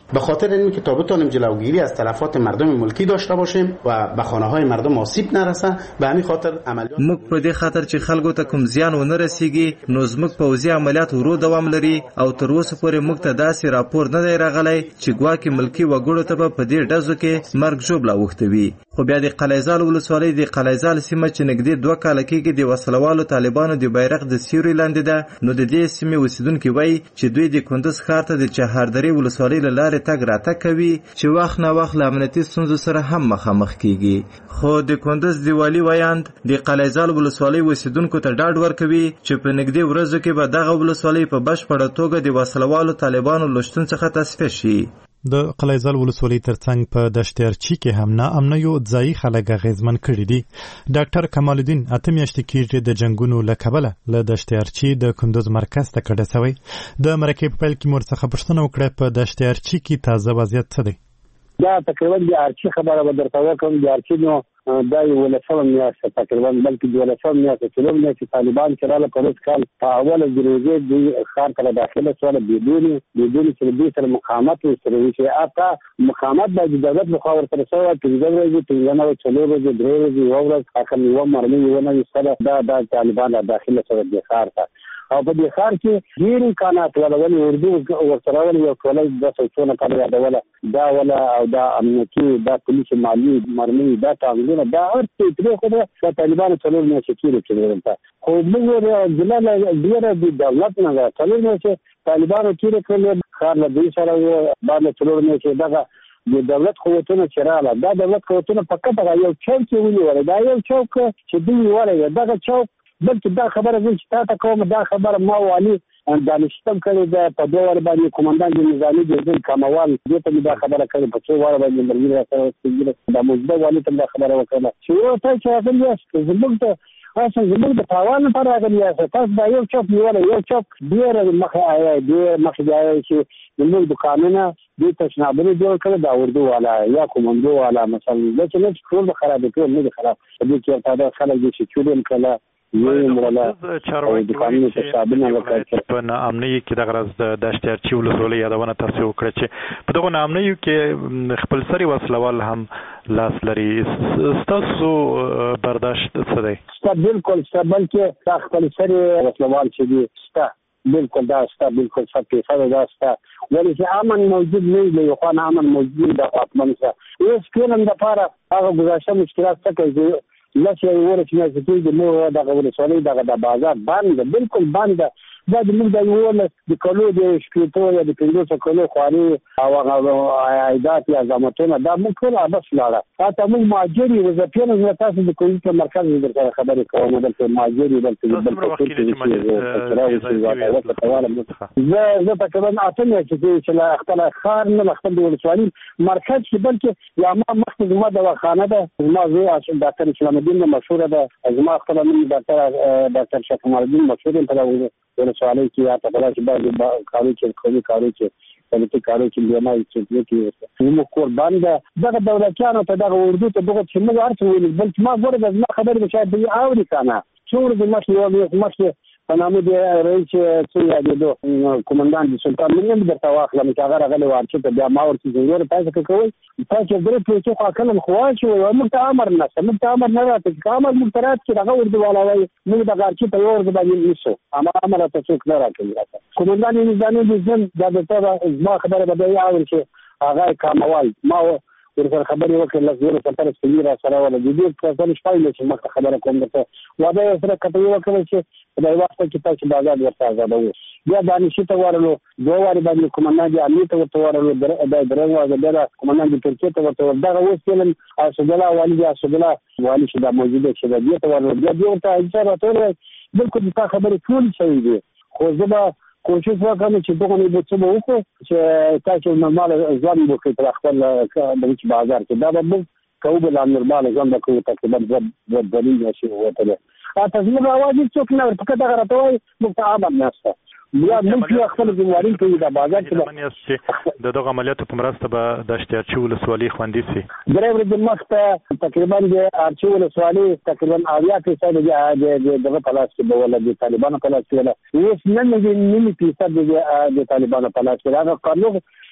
[SPEAKER 19] به خاطر اینکه تا بتونیم جلوگیری از تلفات مردم ملکی داشته باشیم و به خانه‌های مردم آسیب نرسه، به همین خاطر عملیات
[SPEAKER 16] موږ په دې خاطر چې خلکو ته کوم زیان ونه رسیږي نو زموږ پوځي عملیات ورو دوام لري او تر اوسه پورې موږ ته داسې راپور نه دی راغلی چې ګواکې ملکی وګړو ته په دې ډزو کې مرګ ژوبله اوښته وي. خو بیا د قلعهزال ولسوالۍ د قلعهزال سیمه چې نږدې 2 کاله کېږي د وسلوالو طالبانو د بیرغ د سیوري لاندې ده، نو د دې سیمې اوسیدونکي وایي چې دوی د کندز ښار ته د چهاردرې ولسوالۍ له لارې تګ راتګ کوي چې وخت نه وخت له امنیتي ستونزو سره هم مخامخ کېږي. خو د کندز د والي ویاند د قلعهزال ولسوالۍ اوسیدونکو ته ډاډ ورکوي چې په نږدې ورځو کې به دغه ولسوالۍ په بشپړه توګه د وسلوالو طالبانو له شتون څخه تصفیه شي.
[SPEAKER 2] د قلعهزال ولسوالۍ ترڅنګ په دشت ارچي کې هم ناامنیو ځایي خلک اغېزمن کړي دي. ډاکټر کمال الدین 8 میاشتې کېږي د جنګونو له کبله له دشت ارچي د کندوز مرکز ته کډه شوی. د مرکې په پیل کې مور څخه پوښتنه وکړه په دشت ارچي کې تازه وضعیت څه دی.
[SPEAKER 14] دا تقریبا د ارچي خبره به درته وکړم. د ارچي نو دا یو ولسمه میاشت تقریبا بلکې د ولسمه میاشت څلور میاشتې طالبان چې راله په روز کال په اوله د روزې د ښار ته داخله شول بدون چې دوی سره مقاومت وکړي چې اته مقاومت د دولت مخا ورته شوی چې د ورځې تنظیم او څلور ورځې درې ورځې یو ورځ اخر یو مرمي ونه سره دا طالبان داخله شول د ښار ته او په دې ښار کې ډېر امکانات ولول اردو ورسره ول یو کولای د څونه کار یادوله دا ولا او دا امنیتي دا پولیس مالی مرمي دا تعاملونه دا هر څه ترې خو د طالبانو څلور نه شکیږي چې ورته خو موږ ځلل ډېر د دولت نه څلور نه چې طالبانو کې کړل خار له دې سره باندې څلور نه چې دا د دولت قوتونه چراله دا دولت قوتونه فقط یو چوک ونیول دا یو چوک چې دوی وره دا چوک بلکې دا خبره زه چې تا ته کوم دا خبره ما والي دانشتم کړې ده په 2 ور باندې کمانډان د نظامي جرګې کموال دې ته دا خبره کړې په 2 ور باندې مرګ راځي دا مزده والي ته دا خبره وکړه چې یو ته چې راغلی زموږ ته اصل زموږ د تاوان لپاره راغلی تاسو دا یو چوک نیول یو چوک ډېر مخه آیا ډېر مخه ځای چې زموږ دکانونه د تشنابونه جوړ کړل دا اردو والا یا کومندو والا مثلا چې نه ټول خراب ټول نه خراب دې کې تا دا خلک چې چولم کړه
[SPEAKER 2] چارواکي په ناامنۍ کې د غرض د دشت ارچي ولسوالۍ یادونه تاسو وکړه چې په دغه ناامنۍ کې خپل سری وسلوال هم لاس لري. تاسو برداشت څه دی؟
[SPEAKER 14] بالکل بلکې خپل سری وسلوال چې دي بالکل دا بالکل 100% دا ولې چې امن موجود نه دی یو خان امن موجود د اطمنان سره اوس کولم د لپاره هغه گزارشه مشکلات څه کوي لکه یو ورته چې د مو د ولسوالۍ د بازار باندې بالکل باندې دا د موږ د یو د کلو د شپېتو یا د 500 کلو خواري او عایدات یا ضمانتونه دا موږ ټول بس لاړه تاسو موږ ماجری وظیفه نه تاسو د کوم مرکز درته خبرې کوم دلته ماجری دلته زه تقریبا اتمه چې لا خپل خار نه خپل د ولسوالۍ مرکز کې بلکې یا ما مخکې ما د خانه ده ما زه اصل ډاکټر اسلام الدین مشهور ده ما خپل نوم ډاکټر شیخ کمال الدین مشهور په ولسوالۍ کې یا په داسې باندې کارو چې پولیټیک کارو چې لیما چې موږ قربان ده دغه دولتیانو ته دغه اردو ته دغه چې موږ ارڅ ویل بلکې ما ګوره د خبرې به شاید دی اوري کنه څور د مخې په نامه دی رئیس چې یادېدو کمانډان د سلطان منیم درته واخلم چې هغه راغلی وار چې بیا ما ورته زنګور تاسو کوي تاسو درې پېچو خاکلم خواش او موږ ته امر نه راته امر موږ ترات چې هغه ورته والا وای موږ د غارچې په ور د باندې نیسو امر ته څوک نه راکړي کمانډان نظامي د ځن د ما خبره به دی اوري چې هغه کاموال ما ورته خبرې وکړه لږ سفر سپیرا سره ولا د دې څه شپایله چې مخه خبره کوم درته واده سره کته وکړه چې د وخت کې تاسو بازار ورته آزاد وو بیا دانشي ته ورلو دوه واری باندې کومناجي امنیت ورته ورلو د درنګ واځه د کومناجي ترکیه ته ورته دغه وسیلم اسدلا والی چې دا موجوده چې د دې ته ورلو بیا ورته اجازه ورته بالکل دا خبره ټول شوی دی خو زما کوشش وکړم چې دغه نه بوڅو وکړو چې تاسو نورمال ځان وکړئ په خپل د بازار کې دا به کوو بل نورمال ځان وکړو تقریبا د دلیل شي وته تاسو نو راوځي څوک نه پکې دا راټوي موږ ته امر نشته بیا موږ خپل ځوانین کوي د بازار کې
[SPEAKER 2] دغه عملیاتو په مرسته به د اشتیارچي ولسوالۍ خوندي سي
[SPEAKER 14] درې ورځې مخته تقریبا د ارچي ولسوالۍ تقریبا 80% د پلاس کې بوله د طالبانو پلاس کې ولا اوس نن د طالبانو پلاس کې هغه قانون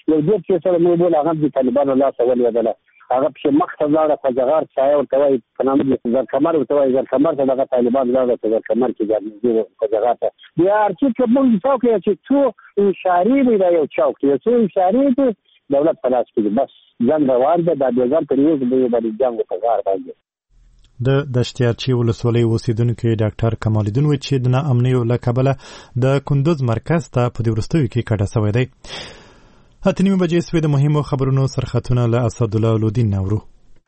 [SPEAKER 14] یو ډېر چې سره مو بول هغه د طالبانو لاس ولېدله هغه په مخ ته لاړه په جغار ځای او توای په نام د زرکمر او توای زرکمر ته دغه طالبان لاړه په زرکمر کې ګرځي په جغار ته بیا چې کوم څوک چې څو اشاری دی یو چوک یو څو اشاری دی دولت په لاس کې بس ځان روان ده د 2000 پریوز به باندې جنگ په غار باندې
[SPEAKER 2] د دشتیارچی ولسوالۍ اوسیدونکو ډاکټر کمال الدین وایي چې د ناامنیو له کبله د کندوز مرکز ته په دې وروستیو کې کډه شوی دی. اته نیمې بجې سوې د مهمو خبرونو سرخطونه له اسدالله اولودین نورو.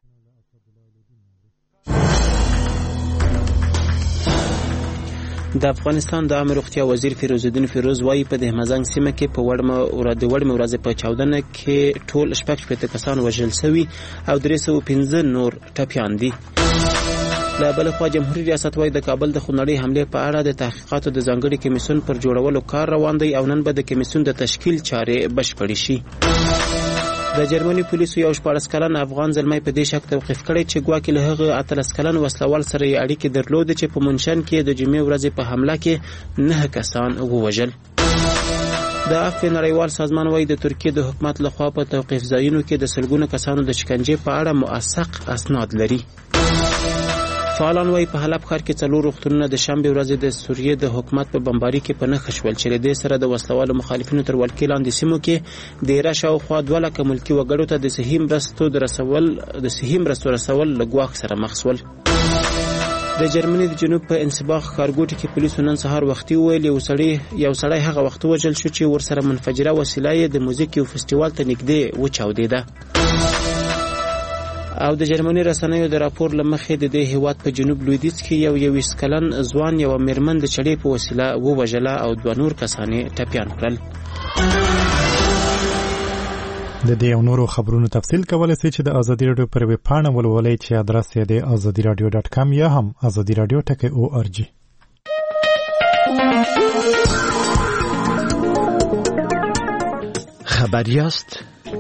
[SPEAKER 3] د افغانستان د عامه روغتیا وزیر فیروز الدین فیروز وايي په دهمزنګ سیمه کې په وړمه ورځ په 14 کې ټول شپږ کسان وژل شوي او 315 نور ټپیان دي. له بل خوا جمهوریت ریاست وايي د کابل د خونړۍ حمله په اړه د تحقیقاتو د ځانګړي کمیسیون پر جوړولو کار روان دی او نن به د کمیسیون د تشکیل چارې بشپړې شي. د جرمني پولیسو یو 14 کلن افغان زلمی په دې شک توقیف کړی چې ګواکې له هغه 13 کلن وسلوال سره یې اړیکې درلودې چې په منشن کې د جمعې ورځې په حمله کې 9 کسان ووژل. د عفو نړیوال سازمان وايي د ترکیې د حکومت لخوا په توقیف ځایونو کې د سلګونو کسانو د شکنجې په اړه موثق اسناد لري. فعالان وايي په حلب ښار کې 4 روغتونونه د شنبې ورځې د سوریې د حکومت په بمباري کې په نښه شول چې له دې سره د وسلوالو مخالفینو تر ولکې لاندې سیمو کې د ایران شاوخوا 2 لکه ملکي وګړو ته د صحي مرستو رسول له ګواښ سره مخ شول. د جرمني د جنوب په انسباخ ښارګوټي کې پولیسو نن سهار وختي وویل یو سړی هغه وخت وژل شو چې ورسره منفجره وسیله یې د موزیک یو فستیوال ته نږدې وچاودېده. او د جرمني رسنیو د راپور لمخې د دې هیواد په جنوب لویدیځ کې یو 20 کلن ځوان یو میرمن د چړې په وسیله ووژله او 2 نور کسان ټپیان کړل.
[SPEAKER 2] د دې او نورو خبرونو تفصیل کولای شئ چې د ازادي رادیو پر ویب پاڼه ولولئ چې ادرس یې د azadiradio.com یا هم azadiradio.org.
[SPEAKER 6] خبریاست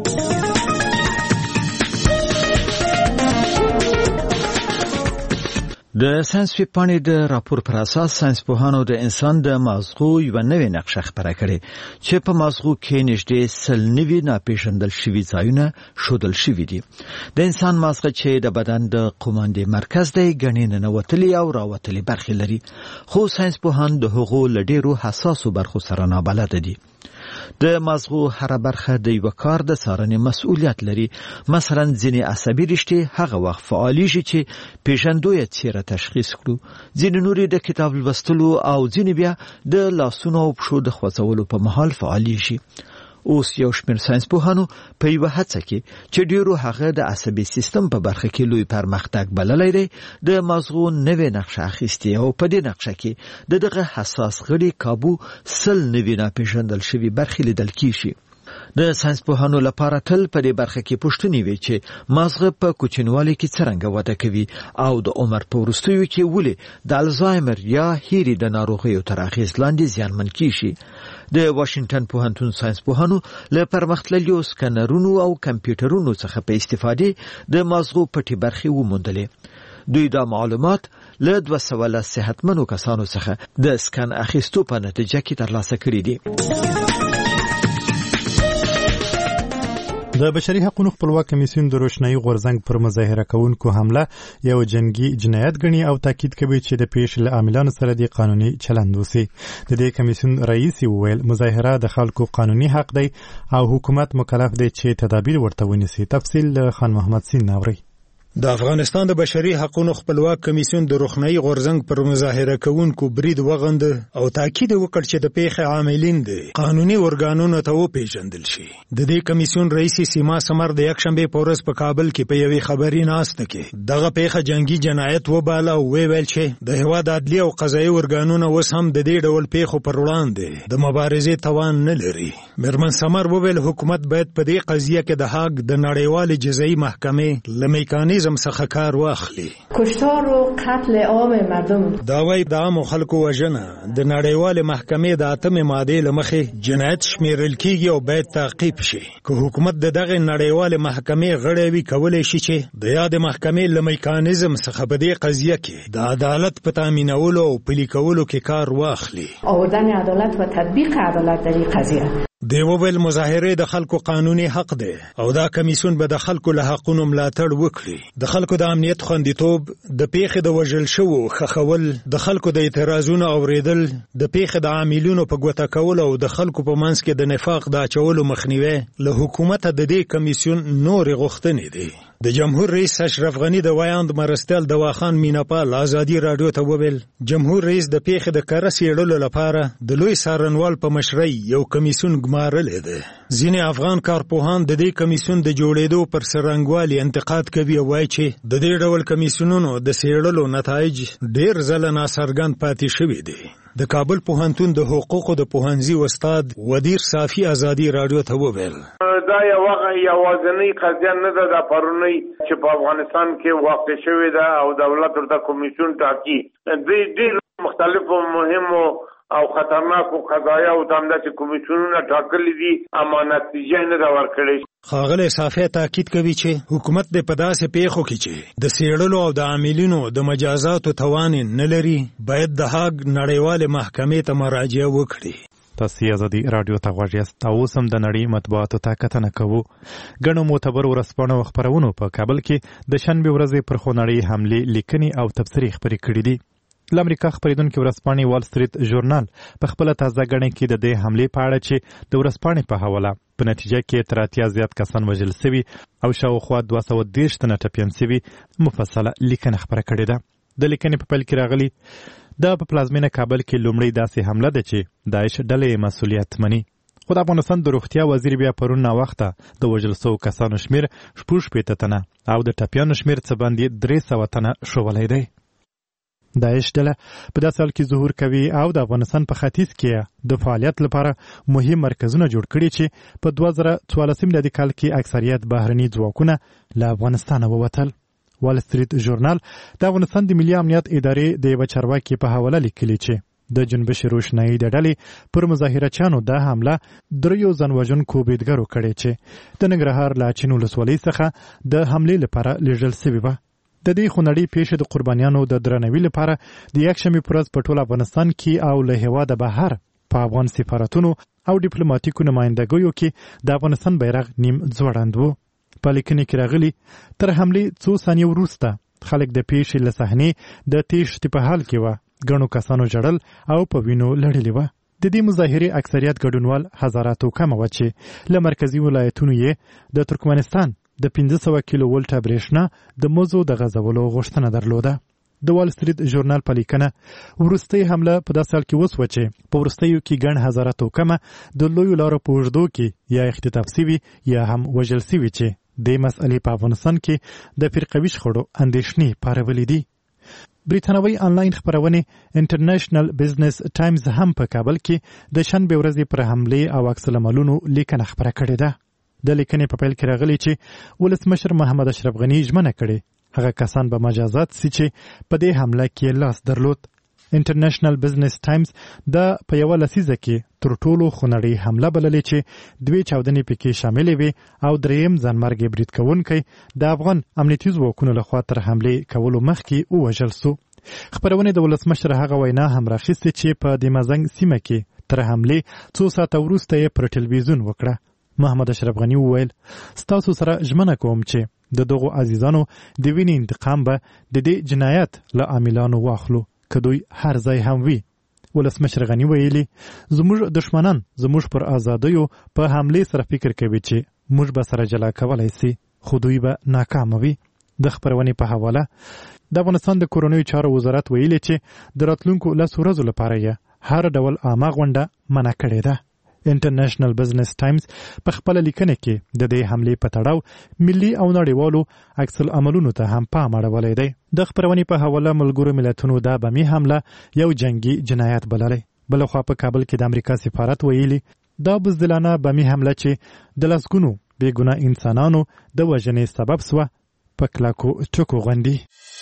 [SPEAKER 6] د ساينس ویبپاڼې د راپور پر اساس ساينسپوهانو د انسان د مازغو یو نوې نقشه خپره کړې چې په مازغو کې نږدې 100 ناپېژندل شوي ځایونه ښودل شوي دي. د انسان مازغه چې د بدن د قوماندې مرکز دی ګڼې ننوتلي او راوتلي برخې لري، خو ساينسپوهان د هغو له ډېرو حساسو برخو سره نابلده دي. د مازغو هر برخه د یو کار د څارنې مسؤلیت لري. مثلا ځینې عصبي رشتې هغه وخت فعالیږي چې پیژندوی څیره تشخیص کړو، ځینې نورې د کتاب لوستلو او ځینې بیا د لاسونو او پښو د خوځولو په مهال فعالیږي. اوس یو شمېر ساينسپوهانو په یوه هڅه کې چې ډېرو هغه د عصبي سیستم په برخه کې لوی پرمختګ بللی دی، د مازغو نوې نقشه اخیستې او په دې نقشه کې د دغه حساس غړي کابو 100 نوي ناپېژندل شوي برخې لیدل کیږي. د ساينسپوهانو لپاره تل په دې برخه کې پوښتنې وي چې مازغه په کوچنوالي کې څرنګه وده کوي او د عمر په وروستیو کې ولې د الزایمر یا هیري د ناروغیو تر اغېز لاندې زیانمن کیږي. د واشنگټن پوهنتون ساينسپوهانو له پرمختللو سکانرونو او کمپیوټرونو څخه په استفادې د مازغو پټې برخې وموندلې. دوی دا معلومات له 200 صحتمنو کسانو څخه د سکان اخیستو په نتیجه کې ترلاسه کړي دي.
[SPEAKER 2] د بشري حقوقو خپلواک کمیسیون د روشنايي غورځنګ پر مظاهره کوونکو حمله یو جنگي جنایت ګڼي او تاکید کوي چې د پیښې له عاملانو سره د قانوني چلند وسی. د دې کمیسیون رئیس وویل مظاهره د خلکو قانوني حق دی او حکومت مکلف دی چې تدابیر ورته ونیسي. تفصیل خان محمد سین ناوري.
[SPEAKER 7] د افغانستان د بشري حقوقو خپلواک کمیسیون د روښنايي غورځنګ پر مظاهره کوونکو برید وغند او تاکید وکړ چې د پیښې عاملین دي قانوني ورګانونو ته وپیژندل شي. د دې کمیسیون رئیس سیما سمر د یکشنبه په ورځ په کابل کې په یوې خبري ناسته کې دغه پیښه جنگي جنایت وباله او ویل چې د هواد عدلي او قضایي ورګانونو اوس هم د دې ډول پیښو پر وړاندې د مبارزې توان نه لري. مرمن سمر وویل حکومت باید په دې قضیه کې د هاګ د نړیوال جزایي محکمې لمیکانیزم څخه کار واخلي.
[SPEAKER 20] کشتار و قتل عام مردم
[SPEAKER 7] دا وایي د عامو خلکو وژنه د نړیوال محکمې د 8 ماده لمخې جنایت شمیرل کیږي او باید تعقیب شي. که حکومت دغه نړیوال محکمې غړی وي کولای شي چې د یاد محکمې لمیکانیزم څخه په دې قضیه کې د عدالت په تامینولو او پلي کولو کې کار واخلي.
[SPEAKER 20] آوردن عدالت و تطبیق عدالت در این قضیه
[SPEAKER 7] دی وویل مظاهره د خلکو قانوني حق دی او دا کمیسیون به د خلکو له حقونو ملاتړ وکړي. د خلکو د امنیت خوندیتوب، د پیښې د وژل شوو ښخول، د خلکو د اعتراضونو اوریدل، د پیښې د عاملینو په ګوته کول او د خلکو په منځ کې د نفاق د اچولو مخنیوي له حکومته د دې کمیسیون نورې غوښتنې دي. د جمهور رئیس اشرف غنی د وایاند مرستیال دواخان میناپال ازادي رادیو ته وویل جمهور رئیس د پیښې د کره څېړلو لپاره د لوی څارنوال په مشرۍ یو کمیسیون ګمارلی دی. ځینې افغان کارپوهان د دې کمیسیون د جوړېدو پر څرنګوالي انتقاد کوي او وایي چې د دې ډول کمیسیونونو د څېړلو نتایج ډېر ځله ناڅرګند پاتې شوي دي. د کابل پوهنتون د حقوقو د پوهنځي استاد ودیر صافي ازادي رادیو ته وویل
[SPEAKER 21] دا یوازینۍ قضیه نه ده د پرونی چې په افغانستان کې واقع شوې ده او دولت ورته کمیسیون ټاکي. ډېر مختلفو مهمو او خطرناکو قضایا او دامداسې کمیسیونونه ټاکلي دي اما نتیجه نه ده ورکړې.
[SPEAKER 7] ښاغلی صافی تاکید کوي چې حکومت د په داسې پیښو کې چې د څېړلو او د عاملینو د مجازاتو توان نه لري باید د هاګ نړیوالې محکمې ته مراجعه وکړي.
[SPEAKER 2] تاسو ازادي رادیو ته غوږ یاست او اوس هم د نړۍ مطبوعاتو ته کتنه کوو. ګڼو معتبرو ورځپاڼو او خپرونو په کابل کې د شنبې ورځې پر خونړۍ حملې لیکنې او تبصرې خپرې کړي دي. له امریکا خپرېدونکې ورځپاڼې وال سټریټ ژورنال په خپله تازه ګڼې کې د دې حملې په اړه چې د ورځپاڼې په حواله په نتیجه کې تر 80 زیات کسان وژل سوي او شاوخوا 230 تنه ټپیان سوي مفصله لیکنه خپره کړې ده. د لیکنې په پیل کې راغلي دا په پلازمینه کابل کې لومړی داسې حمله ده چې داعش ډلې مسؤلیت مني. خو د افغانستان د روغتیا وزیر بیا پرون ناوخته د وژل سوو کسانو شمېر 60 تنه او د ټپیانو شمېر څه باندې 300 تنه ښوولی دی. داعش ډله په داسې حال کې ظهور کوي او د افغانستان په ختیځ کې د فعالیت لپاره مهم مرکزونه جوړ کړي چې په 2014 میلادي کال کې اکثریت بهرني ځواکونه له افغانستانه ووتل. وال سټریټ ژورنال د افغانستان د ملي امنیت ادارې د یوه چارواکي په حواله لیکلي چې د جنبش روشنایي د ډلې پر مظاهرچیانو دا حمله 3 ځانوژونکو بریدګرو کړې چې د ننګرهار له اچین ولسوالۍ څخه د حملې لپاره لیږل سوي وه. د دې خونړۍ پیښې د قربانیانو د درناوي لپاره د یکشنبې په ورځ په ټول افغانستان کې او له هېواده بهر په افغان سفارتونو او ډیپلوماتیکو نمایندګیو کې د افغانستان بیرغ نیم ځوړند و. په لیکنې کې راغلي تر حملې څو ثانیې وروسته خلک د پیښې له صحنې د تیښتې په حال کې وه. ګڼو کسانو ژړل او په وینو لړلې وه. د دې مظاهرې اکثریت ګډونوال هزاراتو کمه وه چې له مرکزي ولایتونو یې د ترکمنستان د 500 کیلو ولټه برېښنا د مزو د غځولو غوښتنه درلوده. د وال سټریټ ژورنال په لیکنه وروستۍ حمله په داسې حال کې وسوه چې په وروستیو کې ګڼ هزاره توکمه د لویو لارو په اوږدو کې یا اختطاف سوي یا هم وژل سوي چې دې مسئلې په افغانستان کې د فرقوي شخړو اندېښنې پارولې دي. بریتانوي آنلاین خپرونې انټرنیشنل بزنس ټایمز هم په کابل کې د شنبې ورځې پر حملې او عکس العملونو لیکنه خپره کړې ده. د لیکنې په پیل کې راغلي چې ولسمشر محمد اشرف غنی ژمنه کړې هغه کسان به مجازات سي چې په دې حمله کې لاس درلود. انټرنیشنل بزنس ټایمز دا په یوه لسیزه کې تر ټولو خونړۍ حمله بللې چې 2 چاودنې پکې شاملې وي او 3 ځانمرګي برید کوونکی د افغان امنیتي ځواکونو لخوا تر حملې کولو مخکې ووژل سو. خپرونې د ولسمشر هغه وینا هم راخیستې چې په دمازنګ سیمه کې تر حملې 2 ساعته وروسته یې پر ټلویزیون وکړه. محمد اشرف غنی وویل ستاسو سره ژمنه کوم چې د دغو عزیزانو د وینې انتقام به د دې جنایت له عاملانو واخلو که دوی هر ځای هم وي. ولسمشر غنی ویلي زموږ دشمنان زموږ پر ازادیو په حملې سره فکر کوي چې موږ به سره جلا کولی سي خو دوی به ناکامه وي. د خپرونې په حواله د افغانستان د کورنیو چارو وزارت ویلي چې د راتلونکو 10 ورځو لپاره یې هر ډول عامه غونډه منع کړې ده. انټرنیشنل بزنس ټایمز په خپل لیکنه کې د دې حملې په تړاو ملي او نړیوالو عکس العملونو ته هم پام اړولی دی. د خپرونې په حواله ملګرو ملتونو دا بمي حمله یو جنگي جنایت بللی. بلخوا په کابل کې د امریکا سفارت ویلي دا بزدلانه بمي حمله چې د لسګونو بېګناه انسانانو د وژنې سبب سوه په کلکو ټکو غوندي.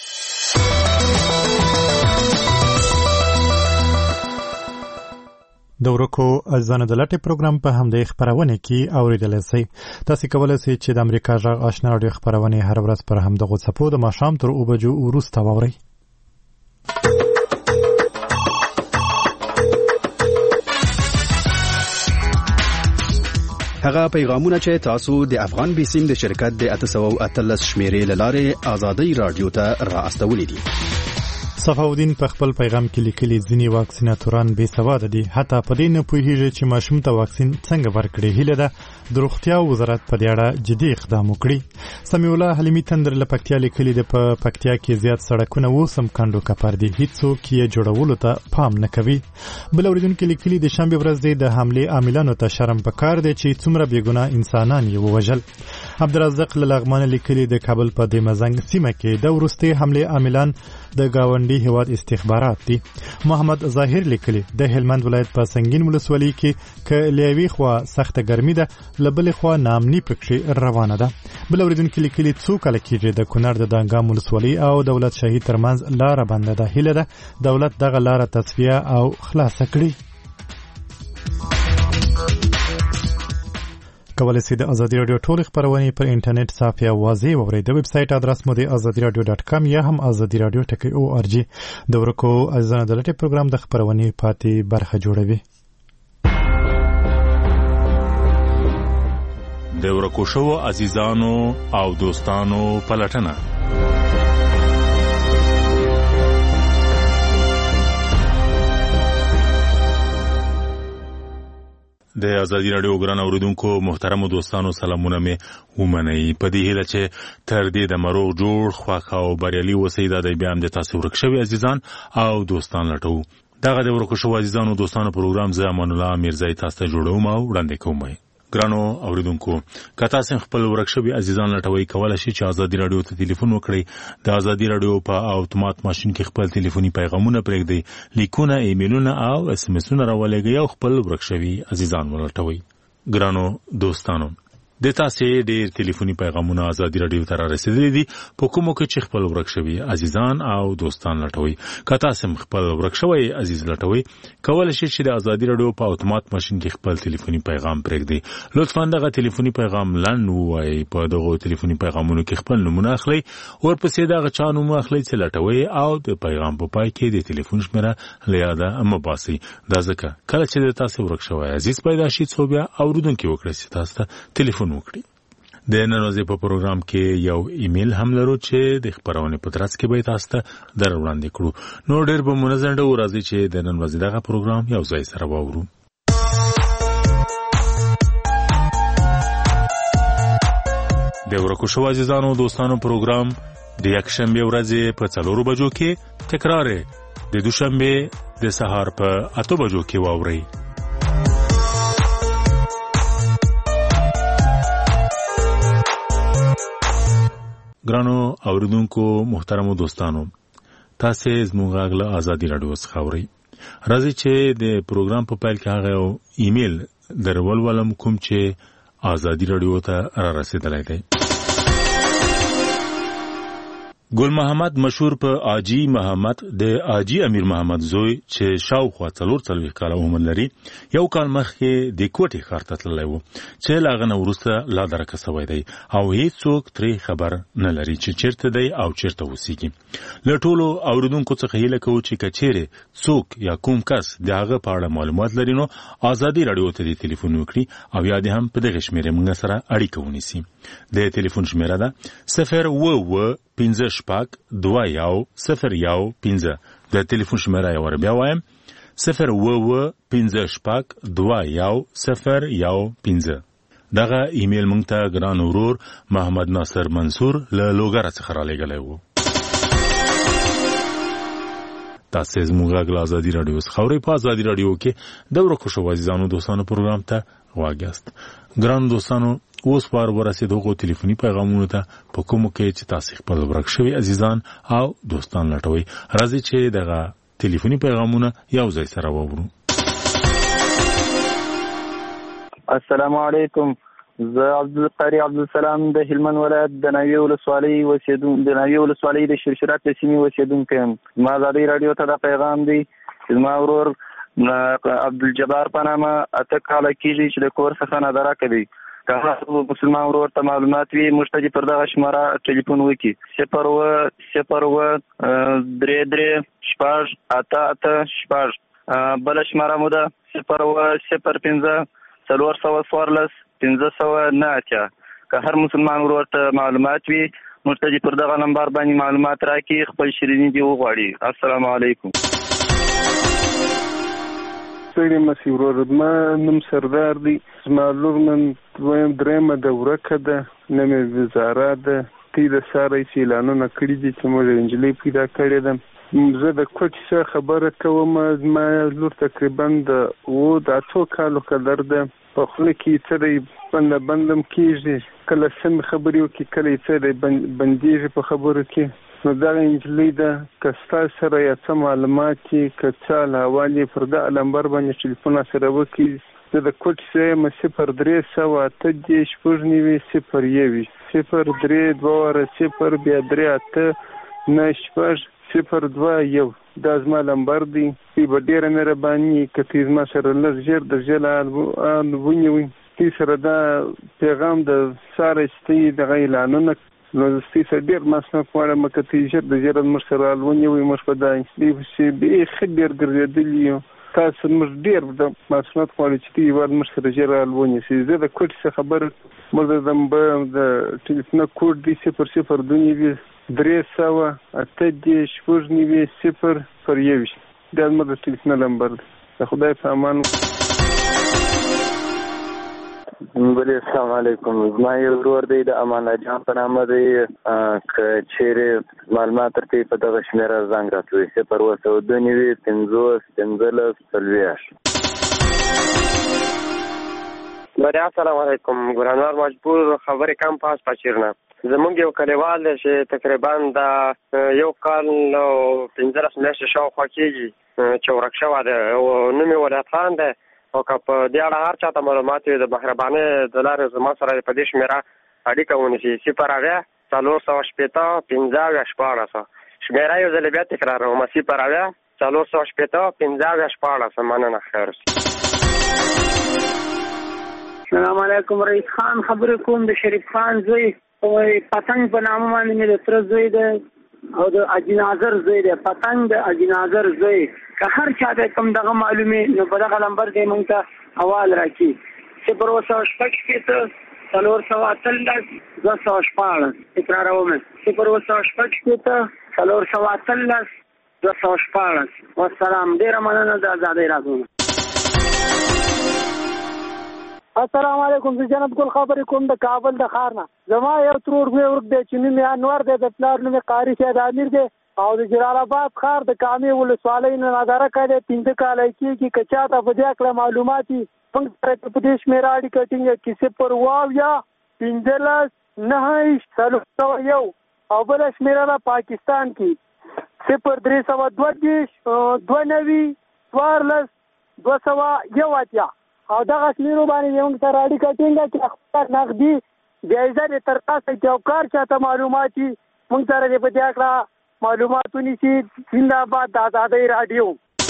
[SPEAKER 2] د ورکو ځانه د لټې پروګرام په همدې خپرونه کې اورېدلی سئ. تاسې کولی سئ چې د امریکا غږ آشنا راډیو خپرونې هر ورځ پر همدغو څپو د ماښام تر 7 بجو وروسته واورئ.
[SPEAKER 1] هغه پیغامونه چې تاسو د افغان بیسیم د شرکت د 813 شمیرې لاره آزادۍ رادیو ته را استولې دي.
[SPEAKER 2] صفاودین په خپل پیغام کې لیکلي ځینې واکسیناتوران بې سواده دي، حتی په دې نه پوهیږي چې ماشوم ته واکسین څنګه ورکړي. هیله ده د روغتیا وزارت په دې اړه جدي اقدام وکړي. سمیع الله حلیمي تندر له پکتیا لیکلي د په پکتیا کې زیات سړکونه اوس هم کندو کپر دي، هیڅوک یې جوړولو ته پام نه کوي. بل اوریدونکو لیکلي د شنبه ورځ د حمله عاملانو ته شرم پکار دی چې څومره بېګناه انسانان یې ووژل. عبدالرزاق له لغمان لیکلي د کابل په دمزنګ سیمه کې د وروستي حمله عاملان د گاونډي هیواد استخبارات دي. محمد ظاهر لیکلي د هلمند ولایت په سنگین ولسوالۍ کې ک لیوي خوا سخت ګرمي ده، لبل خوا نامني پکښې روانه ده. بل اوریدونکو لیکلي څو کال کېږي د کونړ د دانګام ولسوالۍ او دولت شاهي ترمنځ لاره بنده ده. هیله ده دولت دغه لاره تصفیه او خلاصه کړي. کولای شئ د ازادي رادیو ټول خبرونه پر انټرنیټ صفحه واضح وورئ. د ویب سټ ادرس مو د azadiradio.com یا هم azadiradio.org. د ورکو ازانه د لټي پروګرام د خبرونه پاتې برخه جوړوي.
[SPEAKER 22] د ورکو شو عزیزانو او دوستانو پلټنه. د ازادي رادیو ګران اوریدونکو محترم دوستانو سلامونه مې ومنئ. په دې هیله چې تر دې د مروغ جوړ خواخ او بریالي اوسئ. دا د بیا هم د تاسو ورک شوي عزیزان او دوستان لټوو. دغه د ورک شوو عزیزانو دوستانو پروګرام زه امان الله میرزای تاسو ته جوړوم او وړاندې کوم. ګرانو اوریدونکو که تاسو خپل ورک شوي عزیزان لټوي کولای شئ چې ازادي رادیو ته ټلیفون وکړئ. د ازادي رادیو په اتومات ماشين کې خپل ټلیفوني پیغامونه پرېږدئ، لیکونه، ایمیلونه او اس ام اسونه راولېږئ او خپل ورک شوي عزیزان ولټوي. ګرانو دوستانو د تاسو ډېر ټلیفوني پیغامونه ازادي رادیو ته رسیدلي دي. په کومو کې چې خپل ورک شوي عزیزان او دوستان لټوي. که تاسو خپل ورک شوی عزیز لټوي کولای شئ چې د ازادي رادیو په اتومات ماشين کې خپل ټلیفوني پیغام پرېږدئ. لطفا دغه ټلیفوني پیغام لنډ ووایئ. په دغه ټلیفوني پیغامونو کې خپل نومونه اخلئ، ورپسې دغه چا نوم اخلئ چې لټوي او د پیغام په پای کې د ټلیفون شمیره له یاده مه باسئ. دا ځکه کله چې د تاسو ورک شوی عزیز پیدا شي څو بیا اوریدونکي وکړي چې تاسو ته ټلیفون وکړي. د نن ورځې په پروګرام کې یو ایمیل هم لرو چې د خبرونه په ترڅ کې به تاسو ته در وړاندې کړو. نو ډېر به منظم ډول راځي چې د نن ورځې دغه پروګرام یو ځای سره واورو. د ورکو شو عزیزانو دوستانو پروګرام د یکشنبه ورځې په 4 بجو کې تکرار د دوشنبه د سهار په 8 بجو کې واوري. ګرانو اوریدونکو محترمو دوستانو تاسو زموږ غږ له ازادي رادیو څخه اورئ. راځي چې د پروګرام په پیل کې هغه ایمیل درولم کوم چې ازادي رادیو ته را رسیدلی دی. ګل محمد مشهور په آجی محمد د آجی امیر محمد زوی چې شاوخوا 44 کاله عمر لري یو کال مخکې د کوټې ښار ته تللی و چې له هغه نه وروسته لا درکه سوی دی او هیڅوک ترې خبر نه لري چې چیرته دی او چیرته اوسیږي. له ټولو اوریدونکو څخه هیله کوو چې که چیرې څوک یا کوم کس د هغه په اړه معلومات لري نو ازادي رادیو ته د ټلیفون وکړي او یا دې هم په دغه شمیرې موږ سره اړیکه ونیسي. د ټلیفون شمیره ده 05521010115. د ټلیفون شمیره یې ور بیا وایم 055210115. دغه ایمیل مونږ ته ګران ورور محمد ناصر منصور له لوګر څخه را لېږلی و. تاسو زموږ غږ ازادي رادیو څخه اورئ. په ازادي رادیو کې د ورکو شو عزیزانو دوستانو پروګرام ته واګیاست. ګران دوستانو اوس بار ورسېدو ټلیفوني پیغامونو ته په کومو کې چې تاسو خپل ورک شوي عزیزان او دوستان لټوي. راځي چې دغه ټلیفوني پیغامونه یو ځای سره واورو.
[SPEAKER 23] السلام علیکم. زه عبدالقاری عبدالسلام د هلمند ولایت د ناوې ولسوالۍ د شرشرات سیمې اوسېدونکی یم. زما ازادي رادیو ته دا پیغام دی چې زما ورور عبدالجبار په نامه 8 کاله کېږي چې د کور څخه نادره کوي. که هغه مسلمان ورور ته معلومات وي موږ ته پر دغه شماره ټلیفون وکړي 002338888. بله شماره مو ده 005 414 1589 که هر مسلمان ورور ته معلومات وي موږ ته پر دغه نمبر باندې معلومات راکړي، خپل شیریني دې وغواړي. السلام علیکم.
[SPEAKER 4] ستړي مسي ورور، ما نوم سردار دی، زما لور نن درېیمه دوره ده، نه مې وزاره ده، تېر ساره یې اعلانونه کړي دي چې موږ نجلۍ پیدا کړې ده. زه د کوټې څخه خبره کوم. زما لور تقریبا د 8 کالو قدر ده. په خوله کې څه دی بندم کېږي، کله سمې خبرې وکړي، کله یې څه دی بندېږي په خبرو کې. نو دغه نجلۍ ده، که ستاسو سره یا څه معلومات وي، که څه حال یې پر دغه نمبر باندې ټلیفون سره وکړي. زه د کوټې څخه یم 0398 032 بیا 3896 دا زما نمبر دی. به ډېره مهرباني که ته زما سره لږ ژر د ژر ونیوئ. تی سره دا پیغام د ساره چې دغه اعلانونه نو ستی سره ډېر مسنه غواړم که ته ژر د ژر موږ سره ونیوئ. موږ په دا پسې بیخي ډېر ګرځېدلي یو. تاسو موږ ډېر د مسنت غواړو چې ته یوار موږ سره ژر ونیسئ. زه د کوټې څخه خبره موږ د ټلیفون کوډ دی 002 388 0 دا زما د ټلیفون نمبر دی. د خدای په امان.
[SPEAKER 23] بله السلام علیکم. زما یو ورور دی د امان الله جان په نامه دی. که چیرې معلومات درته په دغه شمېره زنګ راتلوي 029 50 15 40.
[SPEAKER 8] بله السلام علیکم. ګرانوار مجبور خبرې کم پاس پچیرنه. زمونږ یو کلیوال دی چې تقریبا د یو کال 15 میاشتې شاوخوا کېږي چې ورک شوی دی. نوم یې ولایت خان دی. او که په دې اړه هر چاته معلومات وي د مهربانۍ د لارې زما سره په دې شمېره اړیکه ونیسي 0 480 15 14. شمېره یو ځل بیا تکراروم 0 480 15 14. مننه. خیر.
[SPEAKER 9] السلام علیکم. رئیس خان خبرې کوم د شریف خان زوی. پتنګ په نامه باندې مې د تره زوی دی او د اجنازر زوی دی. پتنګ د اجنازر زوی. که هر چا ته کوم دغه معلومې نو په دغه نمبر کې مونږ ته حوال راکړي 0 413 214. تکراروم 0 413 214. والسلام. ډېره مننه د ازادۍ راډیو.
[SPEAKER 24] السلام علیکم. زه جنت ګل خبرې کوم د کابل د ښار نه. زما یو ترور ورک دی چې نوم یې انور دی، د پلار نوم یې قاري سید امیر دی او د جلال آباد ښار د کامې ولسوالۍ نه ناداره کړی 5 کاله کېږي. که چا ته په دې کړه معلومات وي موږ سره په دې شمېره اړیکه ټینګه کړي 0 15 او بله شمېره ده پاکستان کې 0322 29 14 201 او دغه شمیرو باندې موږ سره اړیکه ټینګه کړي. خپل نغدي جایزه دې ترلاسه کړي او کار چاته معلومات وي موږ سره دې په دې کړه معلومات ونیسي. زنده‌باد د ازادۍ راډیو.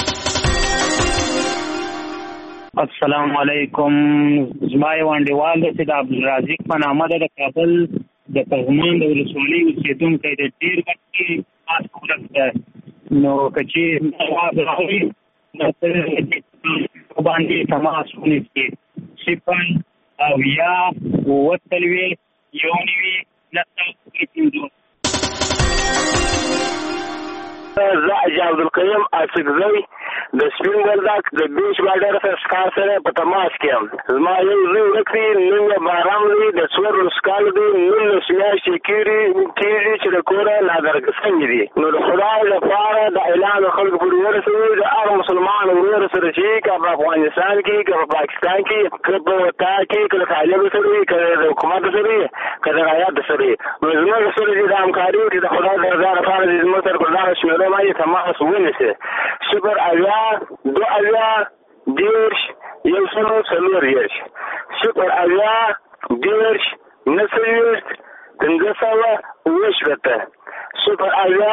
[SPEAKER 25] السلام علیکم. زما یو انډیوال دی چې د عبدالرازق په نامه ده، د کابل د پغمان د ولسوالۍ اوسېدونکی دی. ډېر وخت کې پاس ورک ده. نو که چېرې جواب راغلی نو ته باندې تماس ونیسي 0 او یا 39 19
[SPEAKER 21] زه اجي عبدالقیوم اڅکزی د سپین بولدک د بیچ بارډر سره ښکار سره په تماس کې یم. زما یو زوی ورک دی، نوم یې بارام دی، د 14 کالو دی، 19 میاشتې کېږي چې د کوره نادرګسنګ دي. نو د خدای لپاره د اعلان خلکو پورې ورسوي د هر مسلمان ورور سره چې که په افغانستان کې که په پاکستان کې که په وطا کې که د طالب سره وي که د حکومت سره وي که د رعیت سره وي نو زموږ سره چې د همکاري وکړي د خدای د رضا لپاره چې زموږ سره پر دغه شمېرو باندې تماس ونیسي 0 2 10 140 0 10 90 15 0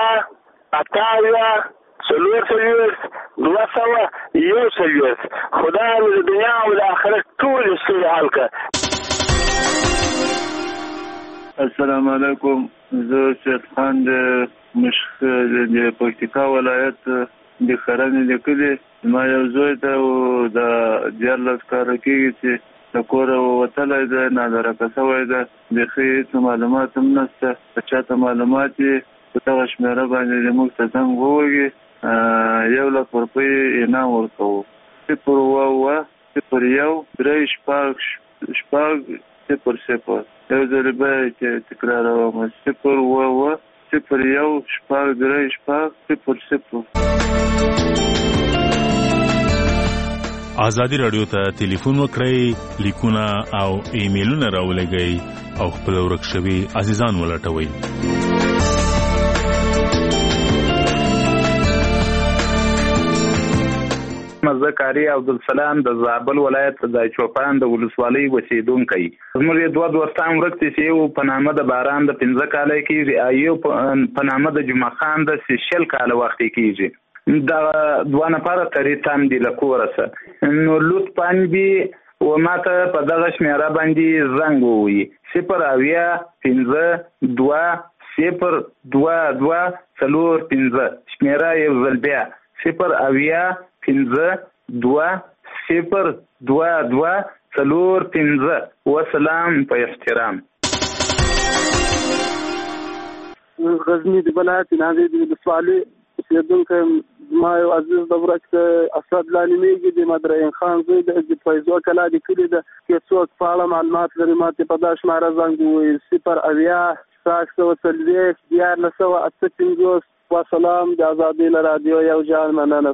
[SPEAKER 21] 2 خدای مې د دنیا او د آخرت ټول ستونزې حل کړه.
[SPEAKER 26] السلام علیکم. زه سید خان د پکتیکا ولایت د خرانې لیکلي. ما یو زوی ته د 14 کاله کېږي چې د کوره وتلی دی، نادرکه شوی دی، بیخي څه معلومات هم نشته. که چاته معلومات وي په دغه شمېره باندې د موږ ته زنګ ووهي، 1,00,000 روپۍ انعام ورکوو. 011-3-6-0-0. یو ځل به یې تکراروم، 011-3-6-0-0.
[SPEAKER 22] ازادي رادیو ته ټلیفون وکړئ، لیکونه او ایمیلونه راولېږئ او خپل ورک شوي عزیزان ولټوئ.
[SPEAKER 10] زه قاری عبدالسلام د زابل ولایت د چوپان د ولسوالۍ اوسېدونکی. زموږ دوه دوستان ورک دي چې یو په نامه د باران د 15 کاله کېږي، یو په نامه د جمعه خان د 60 کاله وخت کېږي. دا دوه نفره ترې تم دي له کوره څه. نو لطفاً به وماته په دغه شمېره باندې زنګ ووهي، 0-20-22-0-22-4-5. شمېره یو ځل بیا 0-20-22-4-5. وسلام په احترام.
[SPEAKER 24] غزني د ولایت نازې د ولسوالۍ اوسېدونکی ما یو عزیز د ورک اسد لانیمیږي د مدرعین خان زوی د فیضو کلا د کلي د کې څوک په اړه معلومات لري ماته په دا شماره زنګ ووهي 0-20-19-850. وسلام د ازادي رادیو یو جان مننه.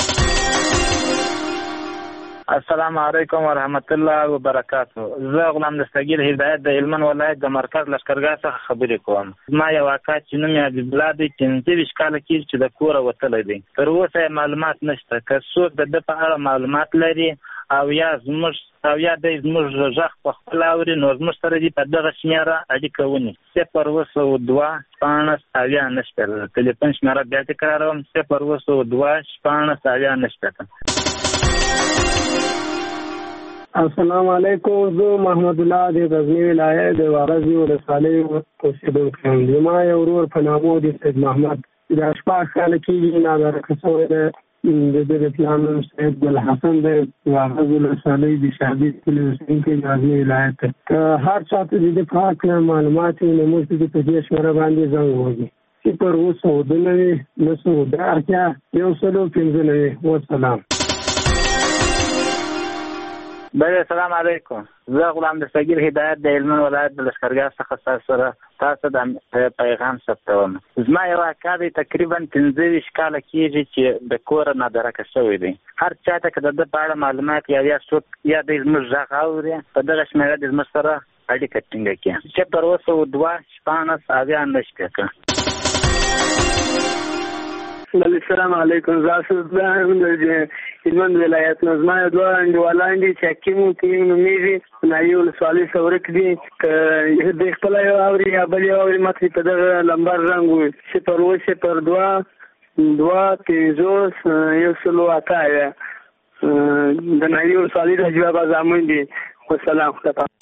[SPEAKER 25] السلام علیکم ورحمت الله وبرکاتہ. زه غلام دستګیر هدایت د هلمند ولایت د مرکز لشکرګاه څخه خبرې کوم. ما یو اکا چې نوم یې حبیب الله دی، 25 کاله کېږي چې د کوره وتلی دی. تر اوسه یې معلومات نشته. که څوک د ده په اړه معلومات لري او یا دی زموږ غږ په خپله اوري، نو زموږ سره دې په دغه شمېره اړیکه ونیسي. 0-2-15-9. تلیفون شمېره بیا تکراروم، 0-2-15-9.
[SPEAKER 24] السلام علیکم. زه محمد الله د غزنی ولایت د وارزي ولسوالۍ اوسېدونکی یم. زما یو ورور په نامه د سید محمد د 8 کاله کېږي، نادرکه شوی دی. د ده د پلار نوم سید ګل حسن دی، د وارزي ولسوالۍ د شهادي کلي اوسېدونکی غزني ولایت دی. که هر چا ته د دې په هکله معلومات وي، نو موږ دې په دې شمېره باندې زنګ ووهي 0-2-9-9-15. وسلام.
[SPEAKER 25] بله السلام علیکم. زه غلام دستګیر هدایت د هلمند ولایت د لشکرګاه څخه تاسو د پیغام ثبتوم. زما یو اکا دی، تقریبا 15 کاله کېږي چې د کوره نادرکه شوی دی. هر چا ته که د ده په اړه معلومات یا څوک یا د زموږ غږ اوري، په دغه شمېره د زموږ سره اړیکه ټینګه کړي. 0-2-15-9.
[SPEAKER 24] السلام علیکم. زه هلمند ولایت نه زما یو دوه انډیوالان دي چې حکیم نومیږي، نایي ولسوالۍ څخه دي. که د خپله یو اوري یا بل یو اوري، ماته په دغه لمبر زنګ ووهي 0-2-15-108. د نایي ولسوالۍ د جواب زامن دي. وسلام.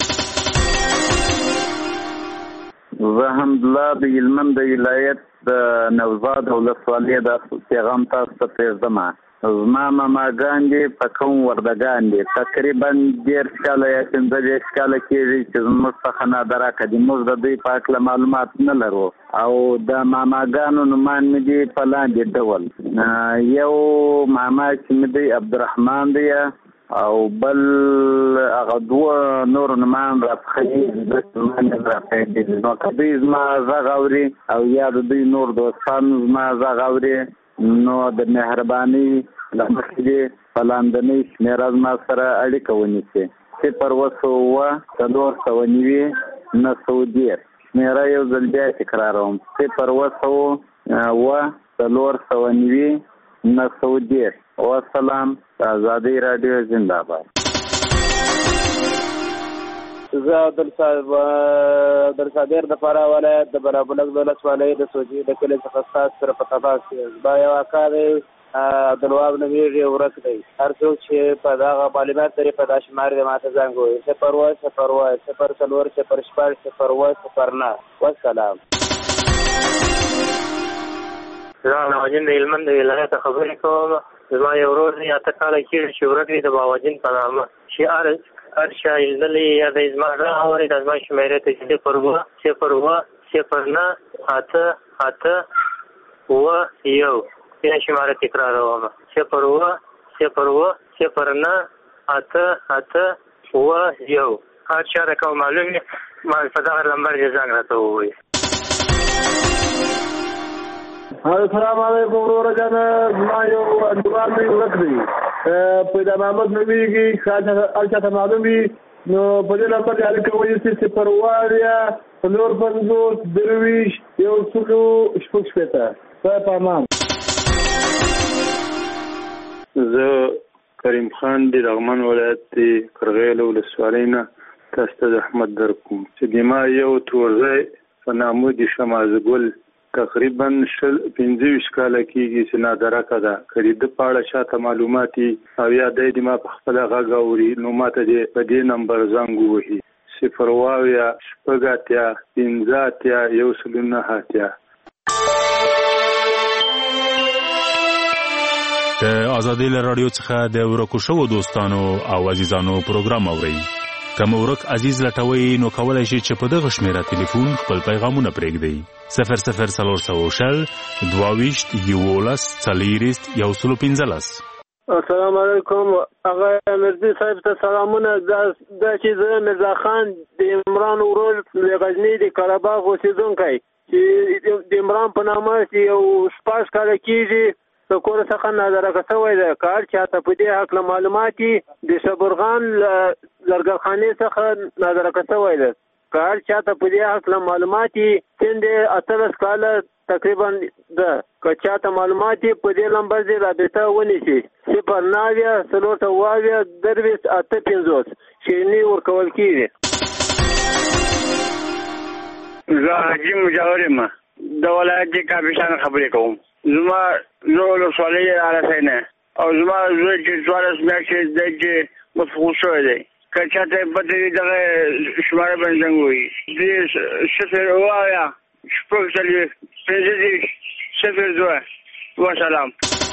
[SPEAKER 11] زه حمدالله د هلمند د ولایت د نوزاد ولسوالۍ د پیغام تاسو ته پرېږدم. زما ماماګان دي په کوم وردګان دي، تقریبا 10 کاله یا 15 کاله کېږي چې زموږ څخه نادرکه دي. موږ د دوی په هکله معلومات نه لرو او د ماماګانو نومان مې دي په لاندې ډول. یو ماما چې مې دی عبدالرحمن دی، او بل هغه دوه نور نومان راڅخه دي. نو که دوی زما غږ اوري او یا د دوی نور دوستان زما غږ اوري، نو د مهربانۍ له مخې دې په لاندنۍ شمېره زما سره اړیکه ونیسي 0-2-4-9-10. شمېره یو ځل بیا تکراروم 0-2-4-9-10. وسلام. ازادي رادیو زنده‌باد.
[SPEAKER 12] زه عبدالصادر د فراه ولایت د بلابلک د ولسوالۍ د سوجي د کلي څخه ستاسو سره په تماس یم. دا یو اکا دی، عبدالوهاب نومیږي، ورک دی. هر څوک چې په دغه معلومات لري په دا شمار دی ماته زنګ ووهي 0-2-0-4-0-6-0-9. وسلام.
[SPEAKER 13] زه نواجین د هلمند د ولایت خبرې کوم. زما یو ورور دی 8 کاله کېږي چې ورک دی، د باوجین په نامه، چې هر چا لیدلی یا د زما غږ اوري د زما شمېرې ته 0 بیا شماره تکراروم 0 هر چا د کوم معلومي ما په دغه نمبر یې زنګ راته ووایي.
[SPEAKER 5] السلام علیکم ورور جان، ما یو انډوال مې ورک دی پیدا محمد نبیږي خاطر معلوم وي نو په دې نمبر یې اړیکه وایي چې 050 په امان.
[SPEAKER 26] زه کریم خان د لغمان ولایت د کرغیل ولسوالۍ نه تاسو ته زحمت درکوم چې د ما یو تورزی په نامه د شمازګل تقریبا 25 کاله کېږي چې نادرکه ده که د په اړه چاته معلومات او یا دی د ما په خپله غږ اوري نو ماته په دې نمبر زنګ ووهي 0
[SPEAKER 22] د آزادۍ له راډیو څخه د ورکو شوو دوستانو او عزیزانو پروګرام اورئ. که مو ورک عزیز لټوئ نو کولی شئ چې په دغه شمېره تلیفون خپل پیغامونه پرېږدئ 00311
[SPEAKER 24] السلام علیکم. هغه مرزي صاحب ته سلامونه. دا چې زه مرزا خان د عمران ورور د غزني د قرهباغ اوسېدونکی چې د عمران په نامه چې یو 6 کاله کېږي د کور څخه نادرکه شوی دی. که هر چاته په دې هکله معلومات د صبرغان لرګرخانې څخه نادرکه شوی دی. که هر چاته په دې هکله معلومات سن د 18 کاله تقریبا ده. که چاته معلومات په دې نمبر دې رابطه ونیسي 090 شیریني ورکول کېږي.
[SPEAKER 15] زه حاجي مجاور یم د ولایت کاپیسان خبرې کوم. زما زه ولسوالۍ رارسی نه او زما زوی چې 14 میاشتې دی چې مفقود شوی دی. که چاته پته وي دغه شماره باندې زنګ ووهي 0 وسلام.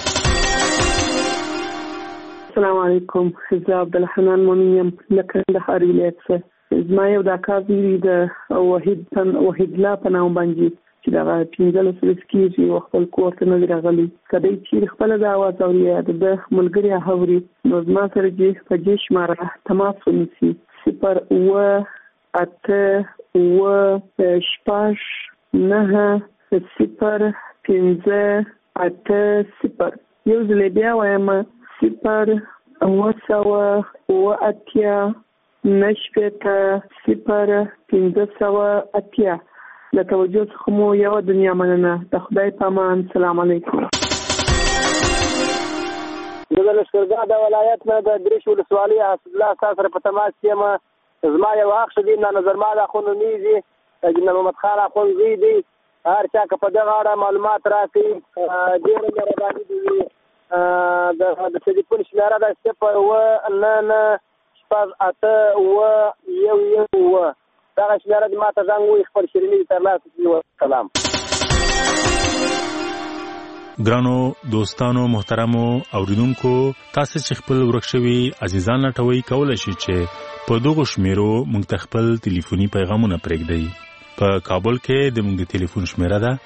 [SPEAKER 16] السلام علیکم. زه عبدالحنان مومن یم له کندهار ولایت څخه. زما یو د اکا زوی د وحید الله په نام باندې چې دغه 15 کېږي او خپل کور ته نه دی راغلی. که دی چیرې خپله د اواز اوري یا د ملګري اوري نو زما سره په دې شماره تماس ونیسي 088905080. یو ځل بیا وایم 080905080. له توجه څخه مو یو دنیا مننه. د خدای په امان. سلام علیکم.
[SPEAKER 24] زه د لښکرګاه د ولایت نه د دریش ولسوالۍ حسب الله سره په تماس یم. زما یو اخ شدید نظرمال اخوند نومیږي جناب محمد خان اخوند زوی دی. هر چا که په دغه اړه معلومات راکړي ډېره مهرباني دي. د ټلیفون شمېره ده 0998811 دغه شمېره دې ماته زنګ ووهي خپل شیریني ترلاسه کړي. سلام.
[SPEAKER 22] ګرانو دوستانو محترمو اوریدونکو، تاسو چې خپل ورک شوي عزیزان لټوي کولای شئ چې په دغه شمیرو موږ ته خپل ټلیفوني پیغامونه پرېږدئ. په کابل کې د موږ د ټلیفون شمیره ده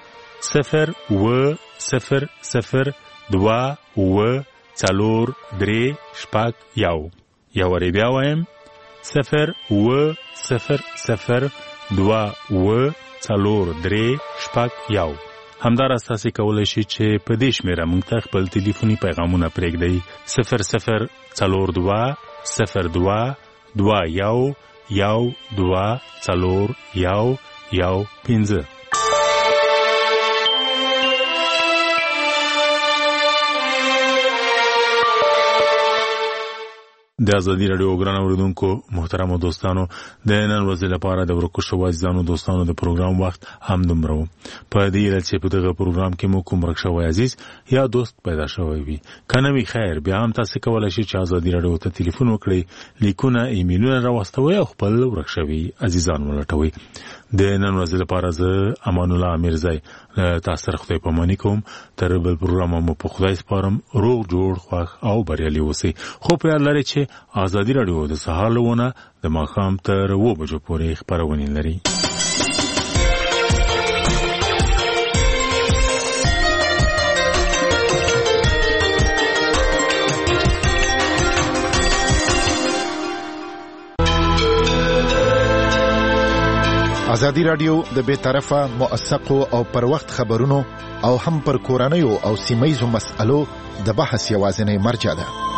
[SPEAKER 22] 020002431. یو وری بیا وایم 020002431. همداراز تاسو کولای شئ چې په دې شمیره موږ ته خپل ټلیفوني پیغامونه پرېږدئ 00222212415. د ازادي رادیو ګران اوریدونکو محترم دوستانو، د نن ورځې لپاره د ورکو شوو عزیزانو دوستانو د پروګرام وخت هم دومره و. په دې اړه چې په دغه پروګرام کې مو کوم ورک شوی عزیز یا دوست پیدا شوی وي کنه وی خیر، بیا هم تاسو کولای شئ چې ازادي رادیو ته ټلیفون وکړئ، لیکونه ایمیلونه راوستوي او خپل ورک شوی عزیزان ولټوي. د نن ورځې لپاره زه امان الله امیرزی تاسو سره خدای پاماني کوم. تر بل پروګرام مو په خدای سپارم. روغ جوړ خوښ او بریالي اوسئ. خو په یاد لرئ چې ازادي راډیو د سهار لونه د ماښام تر 2 بجو پورې خپرونه لري.
[SPEAKER 3] ازادي راډیو د بے طرفه موثقو او پر وخت خبرونو او هم پر کورنیو او سیمه‌یزو مسألو د بحث یوازینی مرجع ده.